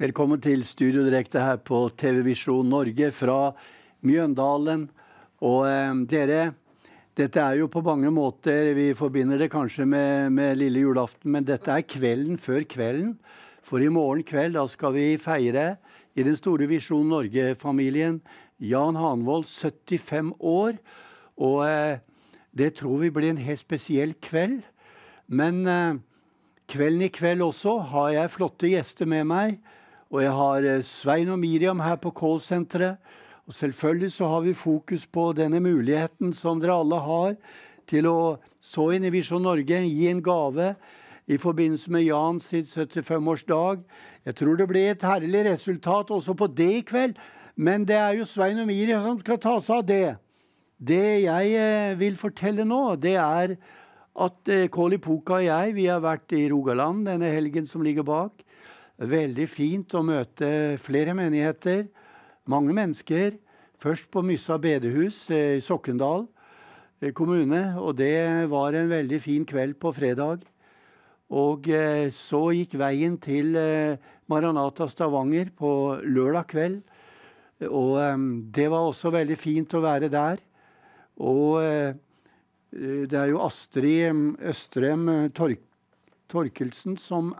Velkommen til Studio Direkte her på TV Vision Norge fra Mjøndalen. Og dere, dette jo på mange måter, vi forbinder det kanskje med lille julaften, men dette kvelden før kvelden. For i morgen kveld da skal vi feire i den store Vision Norge-familien Jan Hanvold 75 år. Og det tror vi blir en helt spesiell kveld. Men kvelden i kveld også har jeg flotte gjester med meg. Og jeg har Svein og Miriam her på callsenteret. Og selvfølgelig så har vi fokus på denne muligheten som dere alle har til å så inn i Vision Norge, gi en gave i forbindelse med Jan sin 75-årsdag. Jeg tror det blir et herlig resultat også på det i kveld. Men det jo Svein og Miriam som skal ta seg av det. Det jeg vil fortelle nå, det at Kåli Puka og jeg, vi har vært i Rogaland denne helgen som ligger bak. Veldig fint å møte flere menigheter, mange mennesker. Først på Myssa bedehus i Sokndal kommune, og det var en veldig fin kveld på fredag. Og så gikk veien til Maranatha Stavanger på lørdag kveld, og det var også veldig fint å være der. Og det jo Astrid Østrem Torkelsen som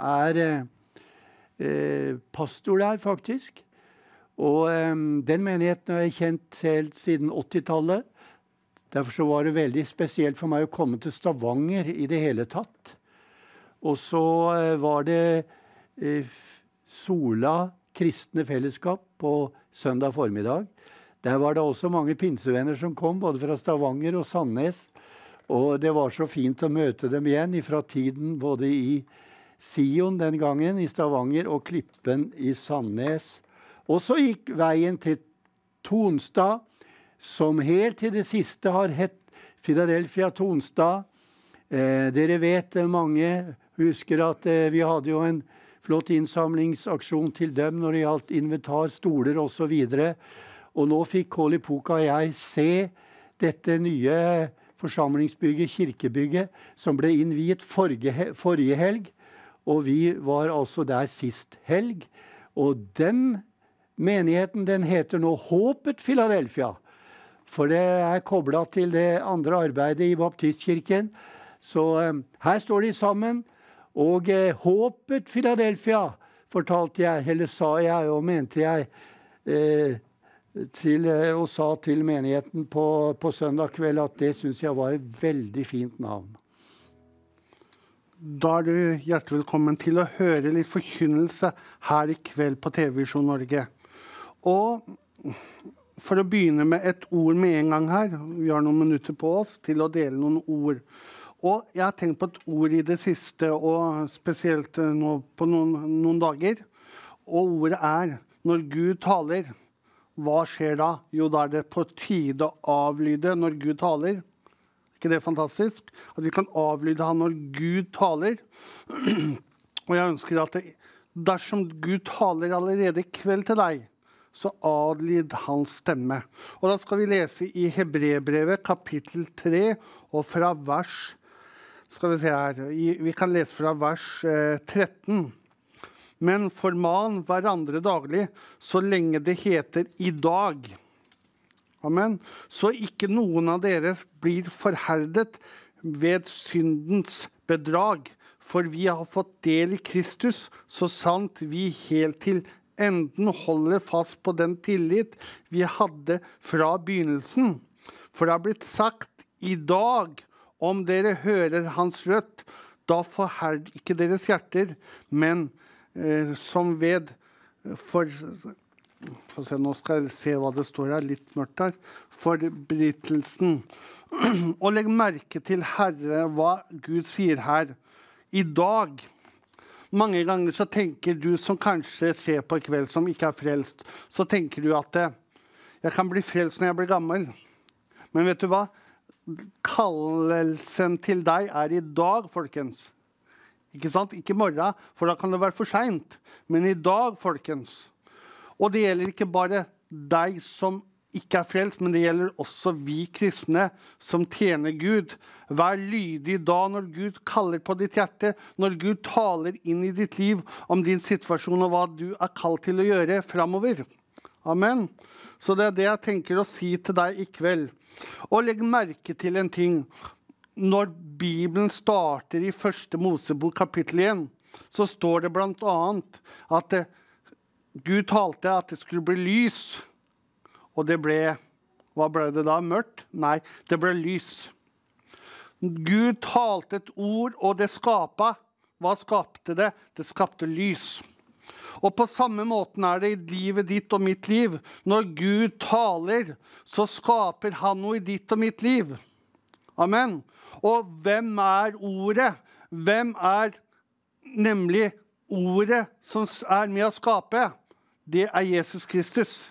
pastor der faktisk, og den menigheten har jeg kjent helt siden 80-tallet. Derfor så var det veldig spesielt for meg å komme til Stavanger i det hele tatt. Og så var det Sola kristne fellesskap på søndag formiddag. Der var det også mange pinsevenner som kom, både fra Stavanger og Sandnes, og det var så fint å møte dem igjen fra tiden både i Sion den gangen i Stavanger og Klippen i Sandnes. Og så gikk veien til Tonstad, som helt til det siste har hett Philadelphia Tonstad. Dere vet, mange husker at vi hadde jo en flott innsamlingsaksjon til dem når det gjaldt inventar, stoler og så videre. Og nå fikk Kåli Puka og jeg se dette nye forsamlingsbygget, kirkebygget, som ble innviet forrige helg. Og vi var altså der sist helg, og den menigheten den heter nå Håpet Philadelphia, for det koblet til det andre arbeidet i Baptistkirken. Så her står de sammen, og Håpet Philadelphia fortalte jeg, eller sa jeg og mente jeg, og sa til menigheten på søndag kveld at det synes jeg var et veldig fint navn. Da du hjertelig velkommen til å høre litt forkynnelse her i kveld på TV Vision Norge. Og for å begynne med et ord med en gang her, vi har noen minutter på oss til å dele noen ord. Og jeg har tenkt på et ord i det siste, og spesielt nå på noen dager. Og ordet når Gud taler. Hva skjer da? Jo, da det på tide å avlyde når Gud taler. Ikke det fantastisk? At vi kan avlyde han når Gud taler. Og jeg ønsker at dersom Gud taler allerede i kveld til deg, så adlyd hans stemme. Og da skal vi lese i Hebrebrevet kapittel 3, og fra vers, skal vi se her, vi kan lese fra vers 13. Men forman hverandre daglig, så lenge det heter i dag. Amen. Så ikke noen av dere blir forherdet ved syndens bedrag, for vi har fått del i Kristus, så sant vi helt til enden holder fast på den tillit vi hadde fra begynnelsen. For det har blitt sagt i dag, om dere hører hans rødt, da forherd ikke deres hjerter, men som ved nå skal jeg se hva det står her, litt mørkt her. Forbrytelsen. Og legg merke til Herre, hva Gud sier her. I dag. Mange ganger så tenker du som kanskje ser på i kveld som ikke frelst, så tenker du at jeg kan bli frelst når jeg blir gammel. Men vet du hva? Kallelsen til deg i dag, folkens. Ikke sant? Ikke i morgen, for da kan det være for sent. Men i dag, folkens. Og det gjelder ikke bare deg som ikke frelst, men det gjelder også vi kristne som tjener Gud. Vær lydig da når Gud kaller på ditt hjerte, når Gud taler inn i ditt liv om din situasjon og hva du kalt til å gjøre fremover. Amen. Så det det jeg tenker å si til deg i kveld. Og legg merke til en ting. Når Bibelen starter i 1. Mosebok kapittel 1, så står det blant annet at Gud talte at det skulle bli lys. Og det ble, hva ble det da? Mørkt? Nei, det ble lys. Gud talte et ord, og det skapte. Hva skapte det? Det skapte lys. Og på samme måten det i livet ditt og mitt liv. Når Gud taler, så skaper han noe i ditt og mitt liv. Amen. Og hvem ordet? Hvem nemlig ordet som med å skape? Det Jesus Kristus.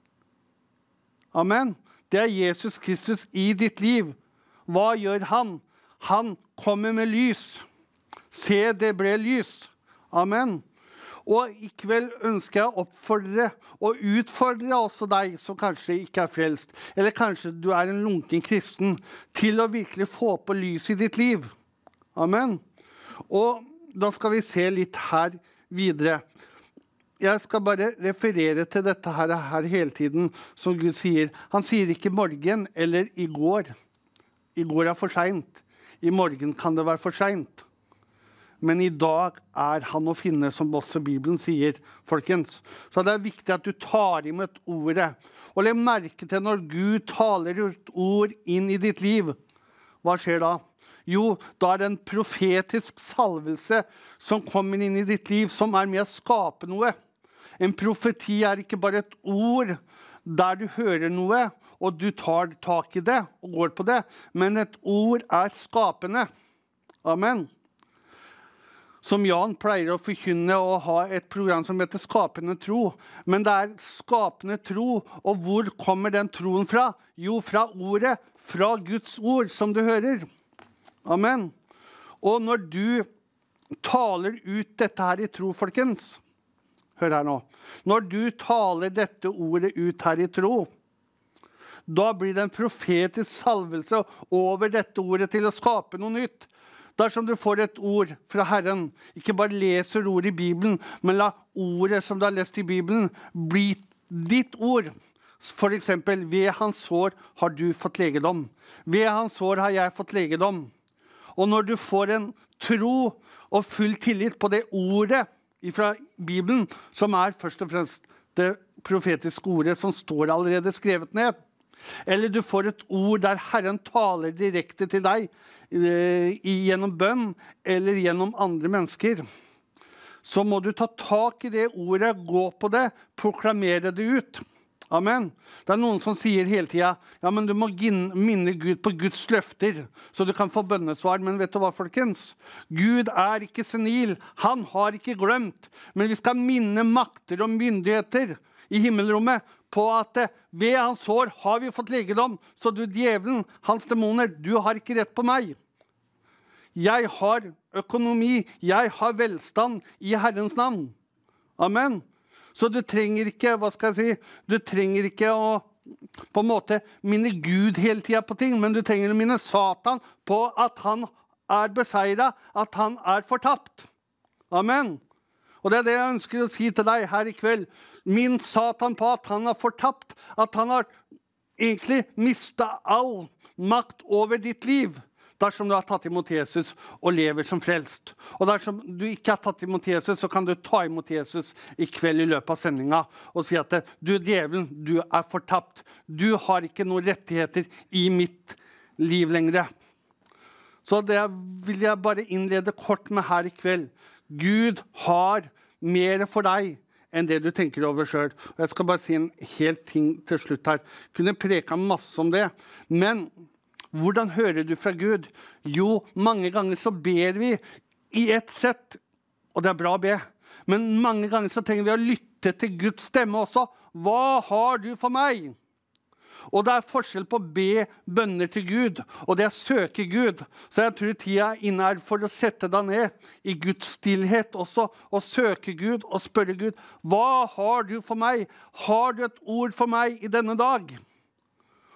Amen. Det Jesus Kristus i ditt liv. Hva gjør han? Han kommer med lys. Se, det ble lys. Amen. Og i kveld ønsker jeg å oppfordre og utfordre også deg som kanskje ikke frelst, eller kanskje du en lunken kristen, til å virkelig få på lys i ditt liv. Amen. Og da skal vi se litt her videre. Jeg skal bare referere til dette her hele tiden, som Gud sier. Han sier ikke morgen eller i går. I går for sent. I morgen kan det være for sent. Men i dag han å finne, som også Bibelen sier, folkens. Så det viktig at du tar imot ordet. Og legg merke til når Gud taler ut ord inn i ditt liv. Hva skjer da? Jo, da det en profetisk salvelse som kommer inn i ditt liv, som med å skape noe. En profeti ikke bare et ord der du hører noe, og du tar tak i det og går på det, men et ord skapende. Amen. Som Jan pleier å forkynne og ha et program som heter Skapende tro. Men det skapende tro, og hvor kommer den troen fra? Jo, fra ordet, fra Guds ord, som du hører. Amen. Og når du taler ut dette her i tro, folkens, hør her nå. Når du taler dette ordet ut her i tro, da blir det en profetisk salvelse over dette ordet til å skape noe nytt. Dersom du får et ord fra Herren, ikke bare leser ord i Bibelen, men la ordet som du har lest i Bibelen bli ditt ord. For eksempel, ved hans sår har du fått legedom. Ved hans sår har jeg fått legedom. Og når du får en tro og full tillit på det ordet fra Bibelen, som først og fremst det profetiske ordet som står allerede skrevet ned, eller du får et ord der Herren taler direkte til deg gjennom bønn eller gjennom andre mennesker, så må du ta tak i det ordet, gå på det, proklamere det ut. Amen. Det noen som sier hele tiden, ja, men du må minne Gud på Guds løfter, så du kan få bønnesvar. Men vet du hva, folkens? Gud ikke senil, han har ikke glemt, men vi skal minne makter og myndigheter i himmelrommet på at ved hans sår har vi fått legedom, så du djevelen, hans demoner, du har ikke rett på meg. Jeg har økonomi, jeg har velstand i Herrens navn. Amen. Så du trenger ikke, hva skal jeg si, du trenger ikke å på en måte minne Gud hele tiden på ting, men du trenger å minne Satan på at han beseiret, at han fortapt. Amen. Og det det jeg ønsker å si til deg her i kveld. Minn Satan på at han har fortapt, at han har egentlig mistet all makt over ditt liv. Dersom du har tatt imot Jesus og lever som frelst. Og dersom du ikke har tatt imot Jesus, så kan du ta imot Jesus i kveld i løpet av sendingen og si at du djevelen, du fortapt. Du har ikke noen rettigheter i mitt liv lenger. Så det vil jeg bare innlede kort med her i kveld. Gud har mer for deg enn det du tenker over selv. Og jeg skal bare si en helt ting til slutt her. Kunne preke masse om det, men hvordan hører du fra Gud? Jo, mange ganger så ber vi i ett sett, og det bra å be. Men mange ganger så trenger vi å lytte til Guds stemme også. Hva har du for meg? Og det forskjell på å be bønner til Gud, og det søke Gud. Så jeg tror tida inne for å sette deg ned i Guds stillhet også, og søke Gud og spørre Gud, hva har du for meg? Har du et ord for meg i denne dag?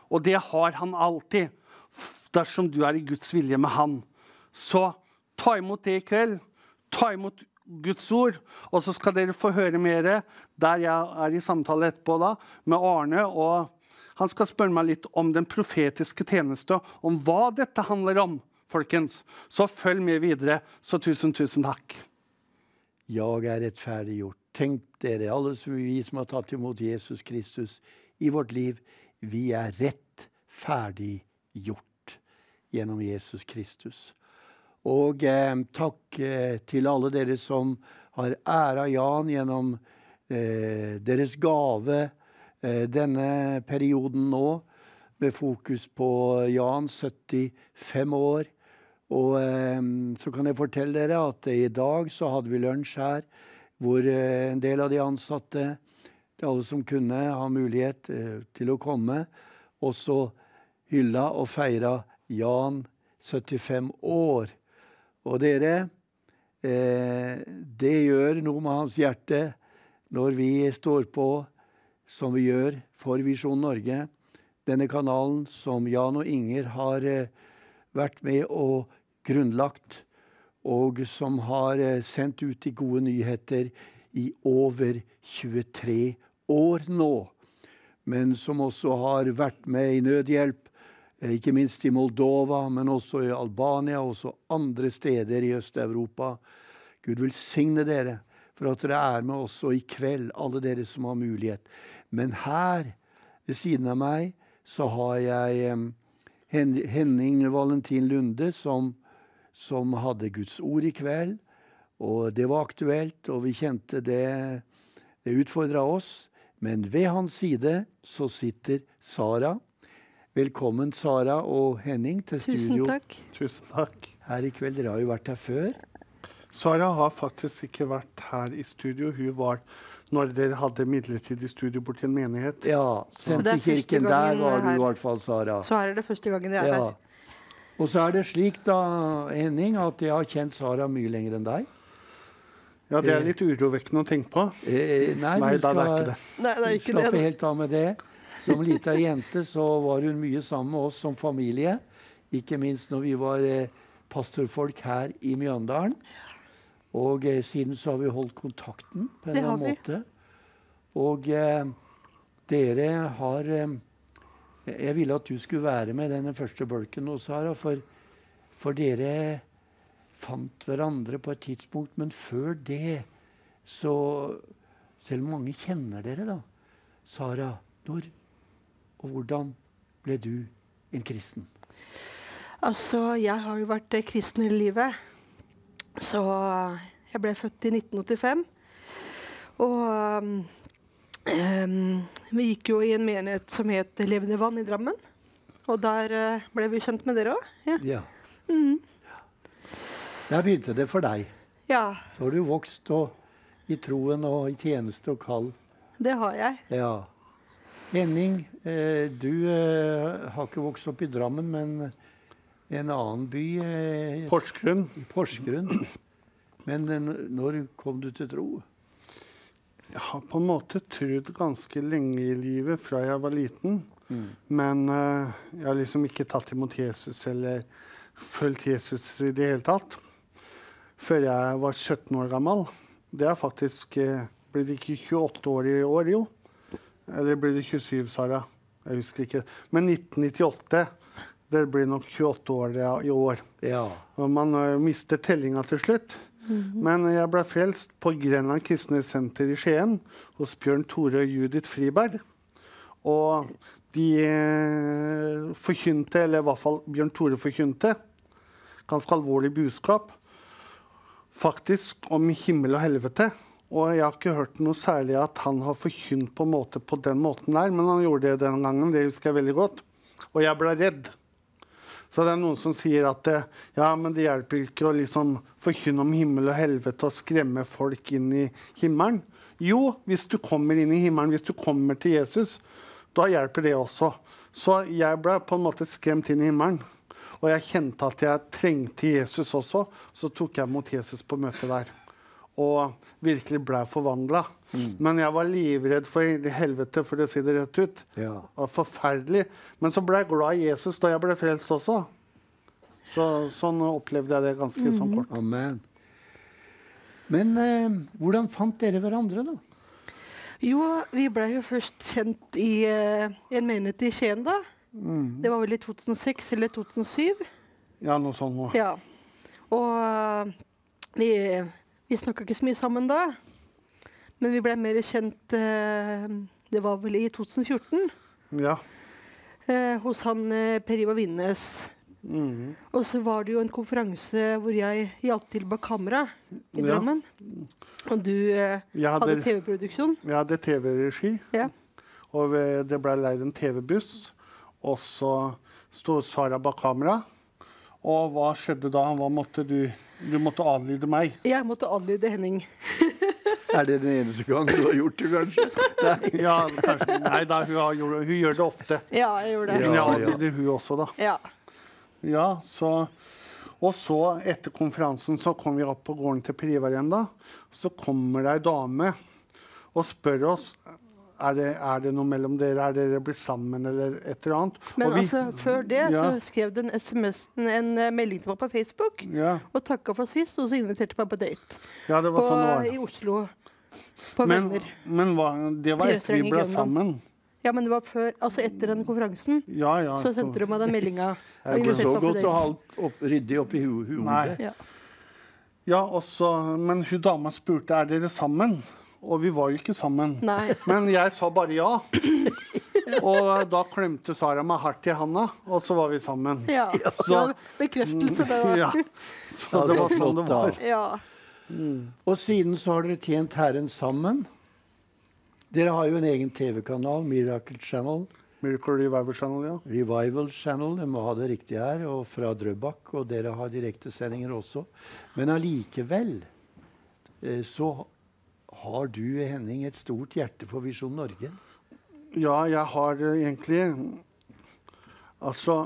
Og det har han alltid, dersom du i Guds vilje med han. Så ta imot det i kveld. Ta imot Guds ord. Og så skal dere få høre mer der jeg i samtale etterpå da, med Arne. Og han skal spørre meg litt om den profetiske tjeneste, om hva dette handler om, folkens. Så følg med videre. Så tusen takk. Jeg rettferdiggjort. Tenk dere, alle vi som har tatt imot Jesus Kristus i vårt liv, vi rettferdiggjort gjennom Jesus Kristus. Og takk til alle dere som har æret Jan gjennom deres gave denne perioden nå, med fokus på Jan, 75 år. Og så kan jeg fortelle dere at i dag så hadde vi lunsj her, hvor en del av de ansatte, til alle som kunne ha mulighet til å komme, og så hylla og feira Jan 75 år. Og dere, det gjør noe med hans hjerte når vi står på som vi gjør for Visjon Norge. Denne kanalen som Jan og Inger har vært med og grunnlagt, og som har sendt ut de gode nyheter i over 23 år nå, men som også har vært med i nødhjelp, ikke minst i Moldova, men også i Albania, og også andre steder i Øst-Europa. Gud velsigne dere for at dere med også i kveld, alle dere som har mulighet. Men her, ved siden av meg, så har jeg Henning Valentin Lunde, som hadde Guds ord i kveld, og det var aktuelt, og vi kjente det utfordret oss. Men ved hans side så sitter Sara. Velkommen, Sara og Henning, til studio. Tusen takk. Tusen takk. Her i kveld, dere har jo vært her før. Sara har faktisk ikke vært her i studio. Hun var når dere hadde midlertidig studio bort til en menighet. Ja, Senterkirken, der var du i hvert fall, Sara. Så her det første gangen jeg her. Og så det slik da, Henning, at jeg har kjent Sara mye lenger enn deg. Ja, det litt urovekkende å tenke på. Nei, da det ikke det. Nei, det ikke det. Slappe helt av med det. Som liten jente så var hun mye sammen med oss som familie. Ikke minst når vi var pastorfolk her i Mjøndalen. Og siden så har vi holdt kontakten på en eller annen måte. Og dere har... jeg ville at du skulle være med denne første bølken nå, Sara, for dere fant hverandre på et tidspunkt, men før det, så selv om mange kjenner dere da, Sara, når og hvordan ble du en kristen? Altså, jeg har jo vært kristen hele livet. Så jeg ble født i 1985. Og vi gikk jo i en menighet som het Levende Vann i Drammen. Og der ble vi kjent med dere også. Ja. Der begynte det for deg. Ja. Så har du vokst i troen og i tjeneste og kall. Det har jeg. Ja. Henning, du har ikke vokst opp i Drammen, men en annen by. Porsgrunn. Porsgrunn. Men når kom du til tro? Jeg har på en måte trodd ganske lenge i livet fra jeg var liten. Men jeg har liksom ikke tatt imot Jesus eller følt Jesus i det hele tatt. Før jeg var 17 år gammel. Det faktisk, ble det ikke 28 år i år, jo? Eller ble det 27, Sara? Jeg husker ikke. Men 1998, det blir nok 28 år i år. Ja. Og man mister tellinga til slutt. Men jeg ble frelst på Grenland Kristne Senter i Skien hos Bjørn Tore og Judith Friberg. Og de forkynte, eller i hvert fall Bjørn Tore forkynte, ganske alvorlig budskap, faktisk om himmel og helvete. Og jeg har ikke hørt noe særlig at han har forkynt på en måte på den måten der, men han gjorde det den gangen, det husker jeg veldig godt. Og jeg ble redd. Så det noen som sier at ja, men det hjelper ikke å liksom forkynne om himmel og helvete og skremme folk inn i himmelen. Jo, hvis du kommer inn i himmelen, hvis du kommer til Jesus, da hjelper det også. Så jeg ble på en måte skremt inn i himmelen. Og jeg kjente at jeg trengte Jesus også, så tok jeg mot Jesus på møtet der. og virkelig ble forvandlet. Men jeg var livredd for helvete, for å si det rett ut. Ja. Det var forferdelig. Men så ble jeg glad i Jesus da jeg ble frelst også. Sånn opplevde jeg det ganske sånn kort. Amen. Men hvordan fant dere hverandre da? Jo, vi ble jo først kjent i en menighet i Skien da. Det var vel i 2006 eller 2007. Ja, noe sånt nå. Ja. Og vi snakket ikke så mye sammen da. Men vi ble mer kjent, det var vel i 2014. Ja. Hos han Per Ivar Vinnes. Og så var det jo en konferanse hvor jeg hjalp til bak kamera i Drammen. Og du hadde TV-produksjon. Jeg hadde TV-regi. Ja. Og det ble leid en TV-buss. Og så stod Sara bak kamera. Og hva skjedde da? Hva måtte du måtte adlyde meg. Jeg måtte adlyde Henning. Er det den eneste gang du har gjort det, kanskje? Nei. Ja, kanskje. Nei da, hun gjør det ofte. Ja, jeg gjorde det. Men jeg adlyder hun også da. Ja. Ja, og så etter konferansen så kom vi opp på gården til Per Ivar igjen da. Så kommer det en dame og spør oss, er det noe mellom dere? Er dere blitt sammen eller et eller annet? Men og altså, før det så skrev den en melding til meg på Facebook, og takket for sist, og så inviterte meg på date. Ja, det var sånn det var. I Oslo, på Venner. Men det var etter vi ble sammen. Ja, men det var før, altså etter den konferansen, så sendte du meg den meldingen. Det er ikke så godt å ha ryddig opp i hodet. Nei. Ja, men hun dama spurte, er dere sammen? Og vi var jo ikke sammen. Nei. Men jeg sa bare ja. Og da klemte Sara meg hardt i handa, og så var vi sammen. Ja, så bekreftelse det var. Ja, så det var sånn det var. Ja. Og siden så har dere tjent Herren sammen. Dere har jo en egen TV-kanal, Miracle Channel. Miracle Revival Channel, ja. Revival Channel, jeg må ha det riktig her, og fra Drøbak, og dere har direktesendinger også. Men allikevel så har du, Henning, et stort hjerte for Visjon Norge? Ja, jeg har egentlig... Altså,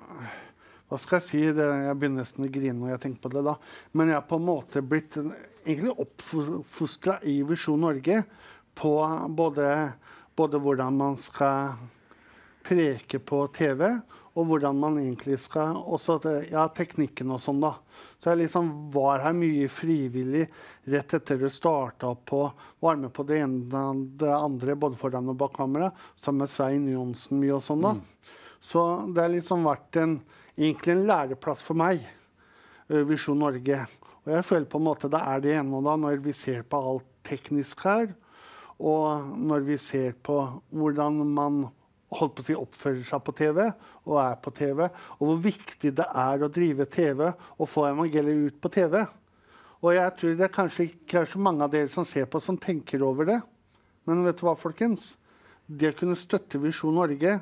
hva skal jeg si? Jeg begynner nesten å grine når jeg tenker på det da. Men jeg har på en måte blitt egentlig oppfostret i Visjon Norge på både hvordan man skal preke på TV, og hvordan man egentlig skal, også teknikken og sånn da. Så jeg liksom var her mye frivillig rett etter det startet opp og var med på det ene og det andre, både foran og bak kamera, sammen med Svein Jonsen mye og sånn da. Så det har liksom vært egentlig en læreplass for meg, Visjon Norge. Og jeg føler på en måte det er det ene da, når vi ser på alt teknisk her, og når vi ser på hvordan man holdt på å si oppfører seg på TV, og er på TV, og hvor viktig det er å drive TV og få evangeliet ut på TV. Og jeg tror det kanskje ikke er så mange av dere som ser på som tenker over det. Men vet du hva, folkens? Det å kunne støtte Visjon Norge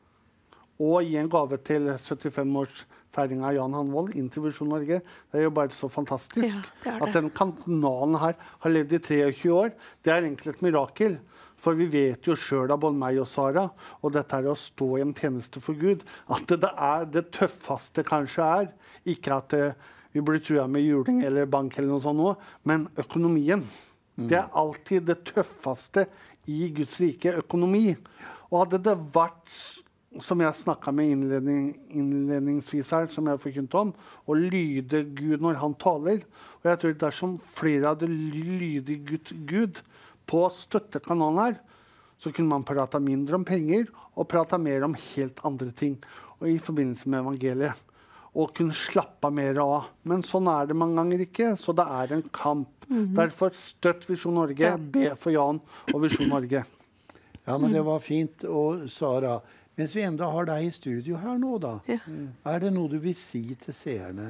og gi en gave til 75-årsfeiring av Jan Hanvold inn til Visjon Norge, det er jo bare så fantastisk. Ja, at den kanalen her har levd i 23 år, det er egentlig et mirakel. For vi vet jo selv av både meg og Sara, og dette er å stå i en tjeneste for Gud, at det er det tøffeste kanskje er, ikke at vi blir truet med juling eller bank eller noe sånt nå, men økonomien. Det er alltid det tøffeste i Guds rike, økonomi. Og hadde det vært, som jeg snakket med innledningsvis her, som jeg forkynt om, å lyde Gud når han taler, og jeg tror dersom flere hadde lydet Gud, på støttekanalen her, så kunne man prate mindre om penger og prate mer om helt andre ting og i forbindelse med evangeliet. Og kunne slappe mer av. Men sånn er det mange ganger ikke, så det er en kamp. Derfor støtt Visjon Norge, be for Jan og Visjon Norge. Ja, men det var fint. Og Sara, mens vi enda har deg i studio her nå da, er det noe du vil si til seerne?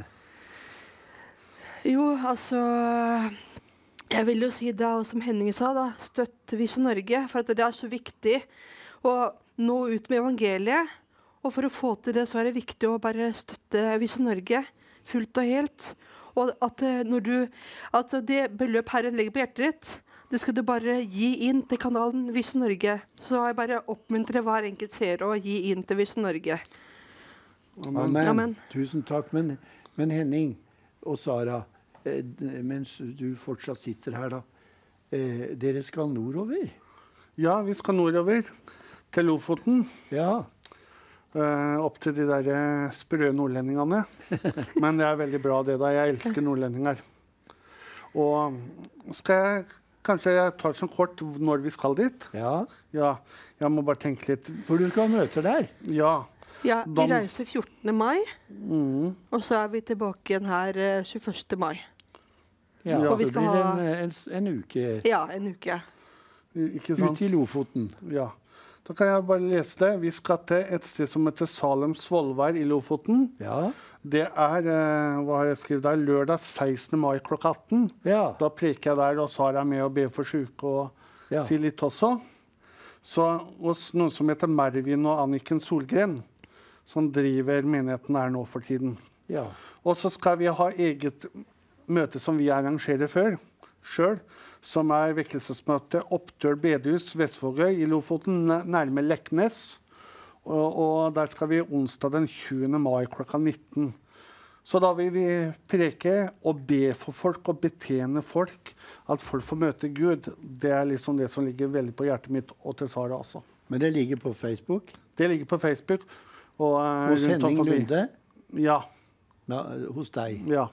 Jo, altså... Jeg vil jo si det, som Henning sa, da, støtt Visjon Norge, for at det er så viktig å nå ut med evangeliet. Og for å få til det, så er det viktig å bare støtte Visjon Norge fullt og helt. Og at at det beløp Herren legger på hjertet ditt, det skal du bare gi inn til kanalen Visjon Norge. Så jeg bare oppmuntrer hver enkelt seer å gi inn til Visjon Norge. Amen. Amen. Tusen takk. Men Henning og Sara, mens du fortsatt sitter her da, dere skal nordover? Ja, vi skal nordover til Lofoten. Ja. Opp til de der sprø nordlendingene. Men det er veldig bra det da. Jeg elsker nordlendinger. Og kanskje jeg tar sånn kort når vi skal dit? Ja. Ja, jeg må bare tenke litt. For du skal ha møter der? Ja. Ja, vi reiser 14. mai, og så er vi tilbake igjen her 21. mai. Ja, Ja. så det blir en uke Ja, en uke. Ikke sant? ute i Lofoten. Ja. Da kan jeg bare lese det. Vi skal til et sted som heter Salem Svolvær i Lofoten. Ja. Det er, hva har jeg skrevet der, lørdag 16. mai klokka 18. Ja. Da preker jeg der, og så er jeg med og ber for syke og Ja. sier litt også. Så hos noen som heter Mervin og Anniken Solgren, som driver menigheten her nå for tiden. Ja. Og så skal vi ha eget møte som vi arrangerer selv, som er vekkelsesmøte Oppdøl bedehus, Vestvågøy i Lofoten, nærme Leknes. Og der skal vi onsdag den 20. mai klokka 19. Så da vil vi preke og be for folk og betjene folk, at folk får møte Gud. Det er liksom det som ligger veldig på hjertet mitt og til Sara også. Men det ligger på Facebook? Det ligger på Facebook. Og Hos Henning Lunde? Ja. Hos deg? Ja.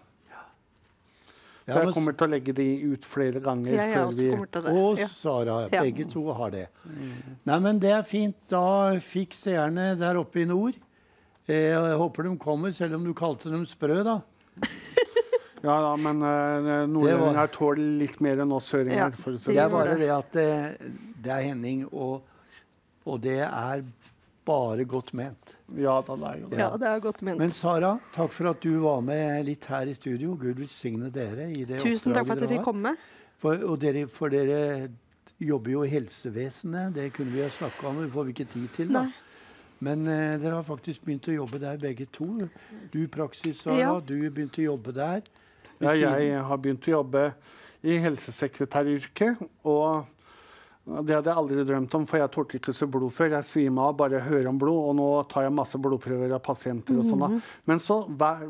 Ja, Så jeg kommer til å legge de ut flere ganger. Ja, jeg også kommer til det. Og Ja. Sara, Ja. begge to har det. Nei, men det er fint. Da fikk seerne der oppe i nord. Jeg håper de kommer, selv om du kalte dem sprø, da. Ja, da, men nordlendinger tåler litt mer enn oss søringer. Ja. For å si Det det er sånn. bare det at det er Henning, og det er bare godt ment. Ja, da, det er jo det. Ja, det er godt ment. Men Sara, takk for at du var med litt her i studio. Gud velsigne dere i det Tusen takk for at oppdraget jeg fikk komme. For dere jobber jo i helsevesenet. Det kunne vi ha snakket om, det får vi ikke tid til da. Nei. Men dere har faktisk begynt å jobbe der begge to. Du praksis, Sara, Ja. du begynte å jobbe der. Ja, jeg har begynt å jobbe i helsesekretæryrket, og det hadde jeg aldri drømt om, for jeg tålte ikke så blod før. Jeg svimer av, bare hører om blod, og nå tar jeg masse blodprøver av pasienter og sånn da. Men så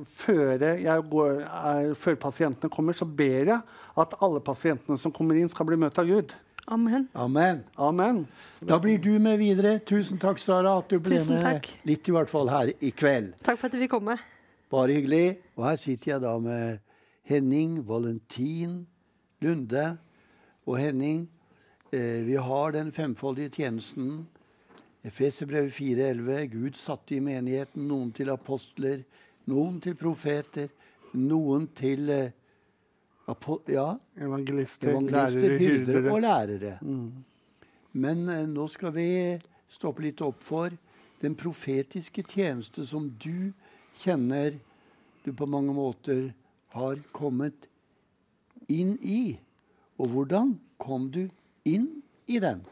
før pasientene kommer, så ber jeg at alle pasientene som kommer inn skal bli møtt av Gud. Amen. Amen. Amen. Da blir du med videre. Tusen takk, Sara, at du ble Tusen med takk. litt i hvert fall her i kveld. Takk for at jeg fikk komme. Bare hyggelig. Og her sitter jeg da med Henning Valentin Lunde. Og Henning, vi har den femfoldige tjenesten. Efeserbrevet 4,11. Gud satte i menigheten noen til apostler, noen til profeter, noen til Evangelister, evangelister, lærere, hyrder og hyrdere. lærere. Men nå skal vi stoppe litt opp for den profetiske tjeneste som du kjenner du på mange måter har kommet inn i. Og hvordan kom du inn i den?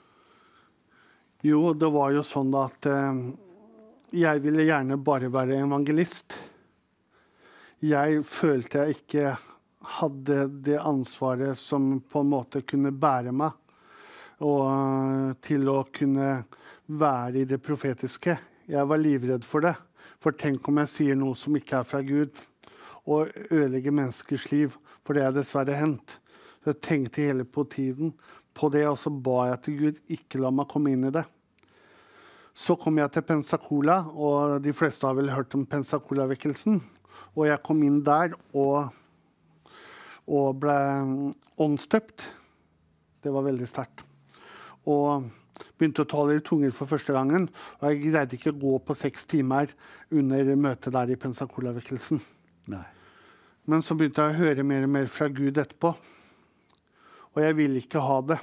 Jo, det var jo sånn at jeg ville gjerne bare være evangelist. Jeg følte jeg ikke hadde det ansvaret som på en måte kunne bære meg, og til å kunne være i det profetiske. Jeg var livredd for det. For tenk om jeg sier noe som ikke er fra Gud, og ødelegger menneskers liv, for det er dessverre hendt. Så jeg tenkte hele på tiden på det, og så ba jeg til Gud, ikke la meg komme inn i det. Så kom jeg til Pensacola, og de fleste har vel hørt om Pensacola-vekkelsen. Og jeg kom inn der og ble åndsdøpt. Det var veldig sterkt. Og begynte å tale i tunger for første gangen. Og jeg greide ikke å gå på 6 timer under møtet der i Pensacola-vekkelsen. Nei. Men så begynte jeg å høre mer og mer fra Gud etterpå. Og jeg ville ikke ha det.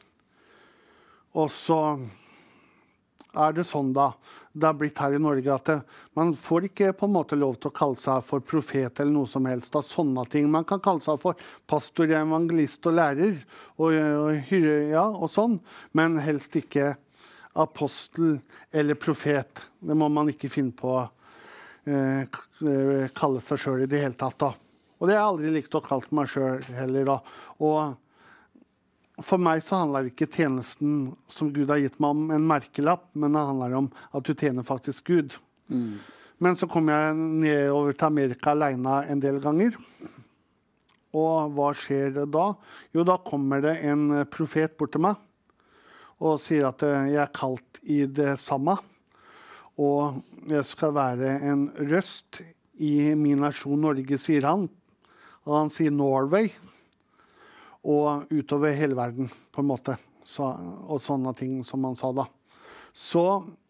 Og så er det sånn da, det har blitt her i Norge at man får ikke på en måte lov til å kalle seg for profet eller noe som helst av sånne ting. Man kan kalle seg for pastor, evangelist og lærer og sånn, men helst ikke apostel eller profet. Det må man ikke finne på å kalle seg selv i det hele tatt da. Og det har jeg aldri likt å kalle meg selv heller da. Og for meg så handler ikke tjenesten som Gud har gitt meg om en merkelapp, men det handler om at du tjener faktisk Gud. Men så kom jeg nedover til Amerika alene en del ganger. Og hva skjer det da? Jo, da kommer det en profet bort til meg og sier at jeg er kalt i det samme. Og jeg skal være en røst i min nasjon Norge, sier han. Og han sier Norway. Og utover hele verden, på en måte. Så, og sånne ting som han sa da. Så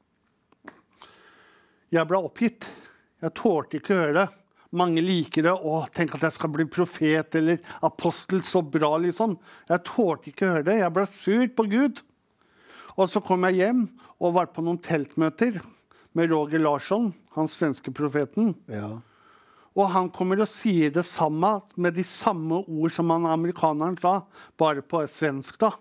jeg ble oppgitt. Jeg tålte ikke å høre det. Mange liker det, tenk at jeg skal bli profet eller apostel, så bra liksom. Jeg tålte ikke å høre det, jeg ble sur på Gud. Og så kom jeg hjem og var på noen teltmøter med Roger Larsson, han svenske profeten. Ja. Og han kommer og sier det samme med de samme ord som han amerikaneren sa, bare på svensk da.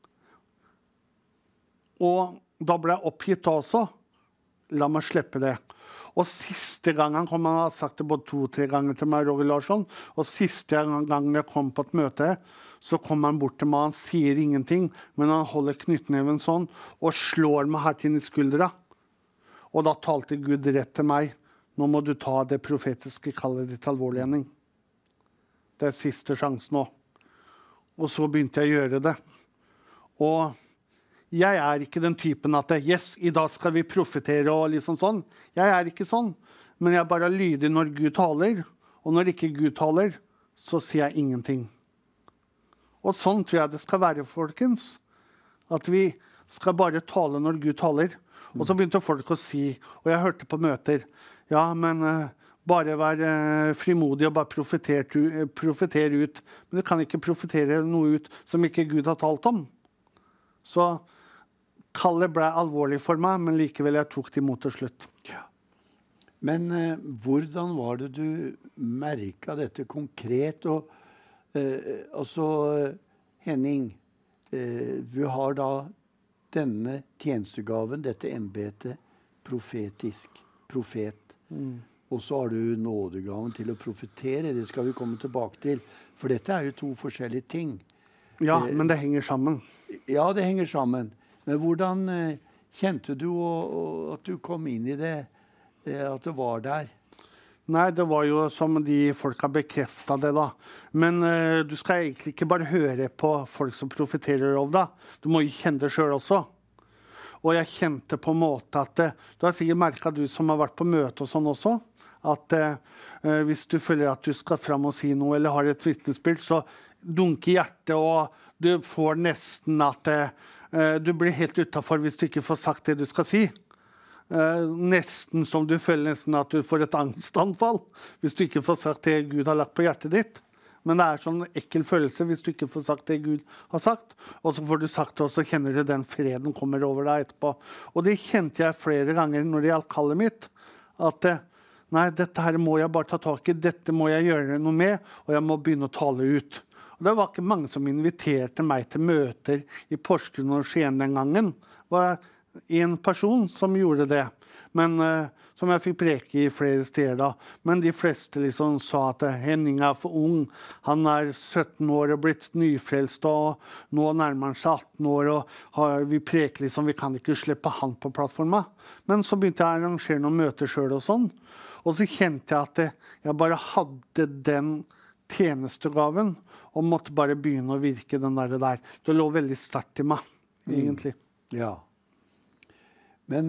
Og da ble jeg oppgitt også. La meg slippe det. Og siste gang han kom, han har sagt det både 2-3 ganger til meg, Roger Larsson, og siste gang jeg kom på et møte, så kom han bort til meg, han sier ingenting, men han holder knyttneven sånn, og slår meg her inn i skuldra. Og da talte Gud rett til meg, nå må du ta det profetiske kallet ditt alvorlig, Henning. Det er siste sjans nå. Og så begynte jeg å gjøre det. Og jeg er ikke den typen at yes, i dag skal vi profetere og liksom sånn. Jeg er ikke sånn, men jeg bare lyder når Gud taler. Og når ikke Gud taler, så sier jeg ingenting. Og sånn tror jeg det skal være, folkens. At vi skal bare tale når Gud taler. Og så begynte folk å si, og jeg hørte på møter, ja, men bare vær frimodig og bare profetere ut. Men du kan ikke profetere noe ut som ikke Gud har talt om. Så kallet ble alvorlig for meg, men likevel jeg tok det imot til slutt. Ja. Men hvordan var det du merket dette konkret? Og, altså, Henning, du har da denne tjenestegaven, dette embetet, profet. Og så har du nådegaven til å profetere, det skal vi komme tilbake til. For dette er jo 2 forskjellige ting. Ja, men det henger sammen. Ja, det henger sammen. Men hvordan kjente du at du kom inn i det, at det var der? Nei, det var jo som de folk har bekreftet det da. Men du skal egentlig ikke bare høre på folk som profeterer over deg. Du må jo kjenne det selv også. Og jeg kjente på en måte at, du har sikkert merket du som har vært på møte og sånn også, at hvis du føler at du skal frem og si noe, eller har et vitnesbyrd, så dunker hjertet, og du får nesten at du blir helt utenfor hvis du ikke får sagt det du skal si. Nesten som du føler nesten at du får et angstanfall hvis du ikke får sagt det Gud har lagt på hjertet ditt. Men det er sånn ekkel følelse hvis du ikke får sagt det Gud har sagt. Og så får du sagt det, og så kjenner du den freden kommer over deg etterpå. Og det kjente jeg flere ganger når det gjaldt kallet mitt. At nei, dette her må jeg bare ta tak i, dette må jeg gjøre noe med, og jeg må begynne å tale ut. Og det var ikke mange som inviterte meg til møter i Porsgrunn og Skien den gangen. Det var en person som gjorde det, men som jeg fikk preke i flere steder da. Men de fleste liksom sa at Henning er for ung, han er 17 år og blitt nyfrelst, og nå nærmer han seg 18 år, og vi preker liksom, vi kan ikke slippe han på plattformen. Men så begynte jeg å arrangere noen møter selv og sånn, og så kjente jeg at jeg bare hadde den tjenestegaven, og måtte bare begynne å virke den der. Det lå veldig sterkt i meg, egentlig. Ja. Men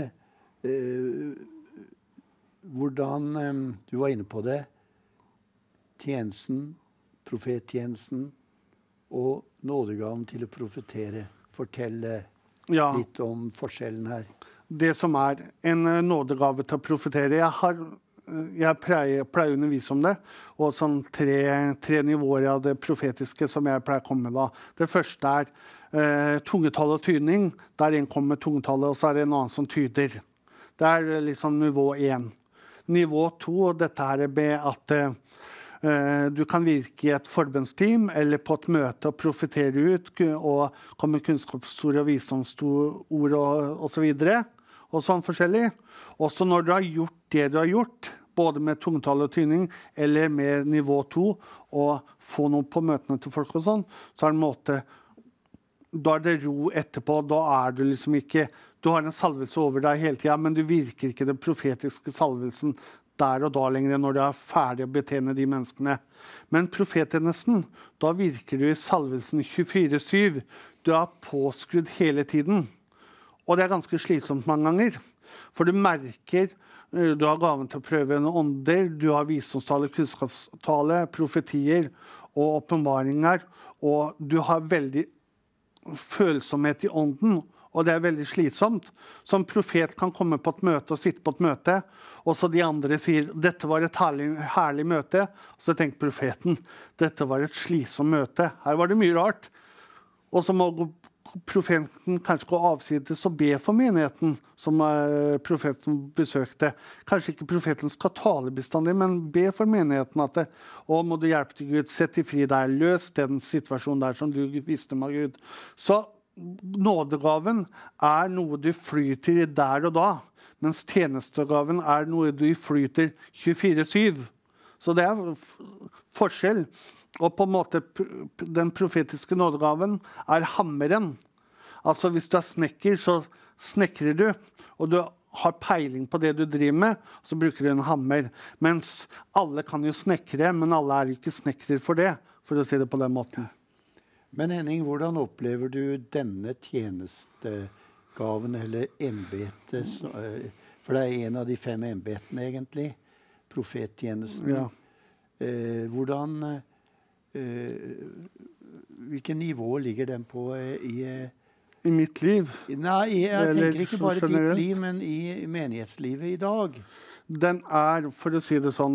hvordan, du var inne på det, tjenesten, profettjenesten, og nådegaven til å profetere. Fortell litt om forskjellen her. Det som er en nådegave til å profetere, jeg pleier å undervise om det, og sånn tre nivåer av det profetiske som jeg pleier å komme med da. Det første er tungetall og tydning, der en kommer med tungetallet, og så er det en annen som tyder. Det er liksom nivå 1. Nivå 2, og dette er med at du kan virke i et forbønnsteam, eller på et møte og profetere ut, og komme med kunnskapsord og visdomsord og så videre, og sånn forskjellig. Også når du har gjort det du har gjort, både med tungetall og tydning, eller med nivå 2, og få noe på møtene til folk og sånn, så er det en måte, da er det ro etterpå, da er du liksom ikke, du har en salvelse over deg hele tiden, men du virker ikke den profetiske salvelsen der og da lenger når du er ferdig å betjene de menneskene. Men profettjenesten, da virker du i salvelsen 24/7. Du er påskrudd hele tiden. Og det er ganske slitsomt mange ganger. For du merker, du har gaven til å prøve en ånder, du har visdomstale, kunnskapstale, profetier og åpenbaringer, og du har veldig følsomhet i ånden, og det er veldig slitsomt. Som profet kan komme på et møte og sitte på et møte, og så de andre sier, dette var et herlig møte, og så tenker profeten, dette var et slitsomt møte, her var det mye rart. Og så må profeten kanskje gå avsides og be for menigheten som profeten besøkte. Kanskje ikke profeten skal tale bestandig, men be for menigheten at å, må du hjelpe til Gud, sett i fri deg, løs den situasjonen der som du visste med Gud. Så nådegaven er noe du flyter i der og da, mens tjenestegaven er noe du flyter 24/7. Så det er forskjell. Og på en måte den profetiske nådegaven er hammeren. Altså hvis du er snekker, så snekrer du, og du har peiling på det du driver med, så bruker du en hammer. Mens alle kan jo snekre, men alle er jo ikke snekrer for det, for å si det på den måten. Men Henning, hvordan opplever du denne tjenestegaven eller embetet? For det er en av de 5 embetene egentlig, profettjenesten. Ja. Hvilket nivå ligger den på i mitt liv? Nei, jeg tenker ikke bare ditt liv, men i menighetslivet i dag. Den er, for å si det sånn,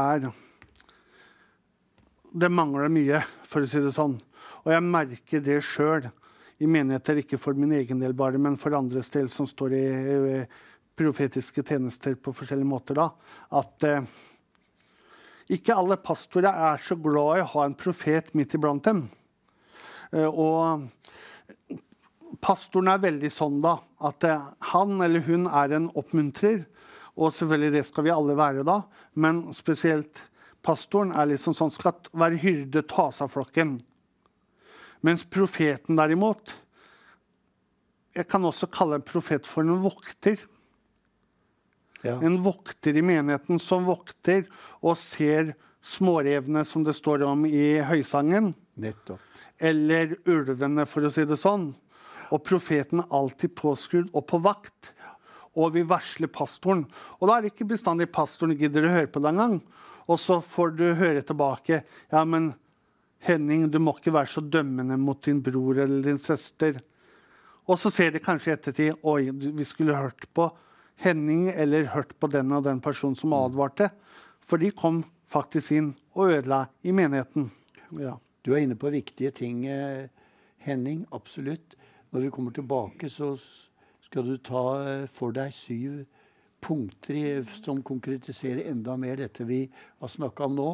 det mangler mye, for å si det sånn. Og jeg merker det selv i menigheter, ikke for min egen del bare, men for andres del som står i profetiske tjenester på forskjellige måter da, at ikke alle pastorer er så glad i å ha en profet midt iblant dem. Og pastoren er veldig sånn da, at han eller hun er en oppmuntrer, og selvfølgelig det skal vi alle være da, men spesielt pastoren er liksom sånn, skal være hyrde, ta seg av flokken. Mens profeten derimot, jeg kan også kalle en profet for en vokter. Ja. En vokter i menigheten som vokter og ser smårevene som det står om i høysangen. Nettopp. Eller ulvene, for å si det sånn. Og profeten er alltid påskrudd og på vakt. Og vi varsler pastoren. Og da er det ikke bestandig pastoren gidder å høre på den gang. Og så får du høre tilbake, ja, men Henning, du må ikke være så dømmende mot din bror eller din søster. Og så ser de kanskje i ettertid, oi, vi skulle hørt på Henning eller hørt på den og den personen som advarte. For de kom faktisk inn og ødela i menigheten. Ja. Du er inne på viktige ting, Henning, absolutt. Når vi kommer tilbake, så skal du ta for deg 7 punkter som konkretiserer enda mer dette vi har snakket om nå.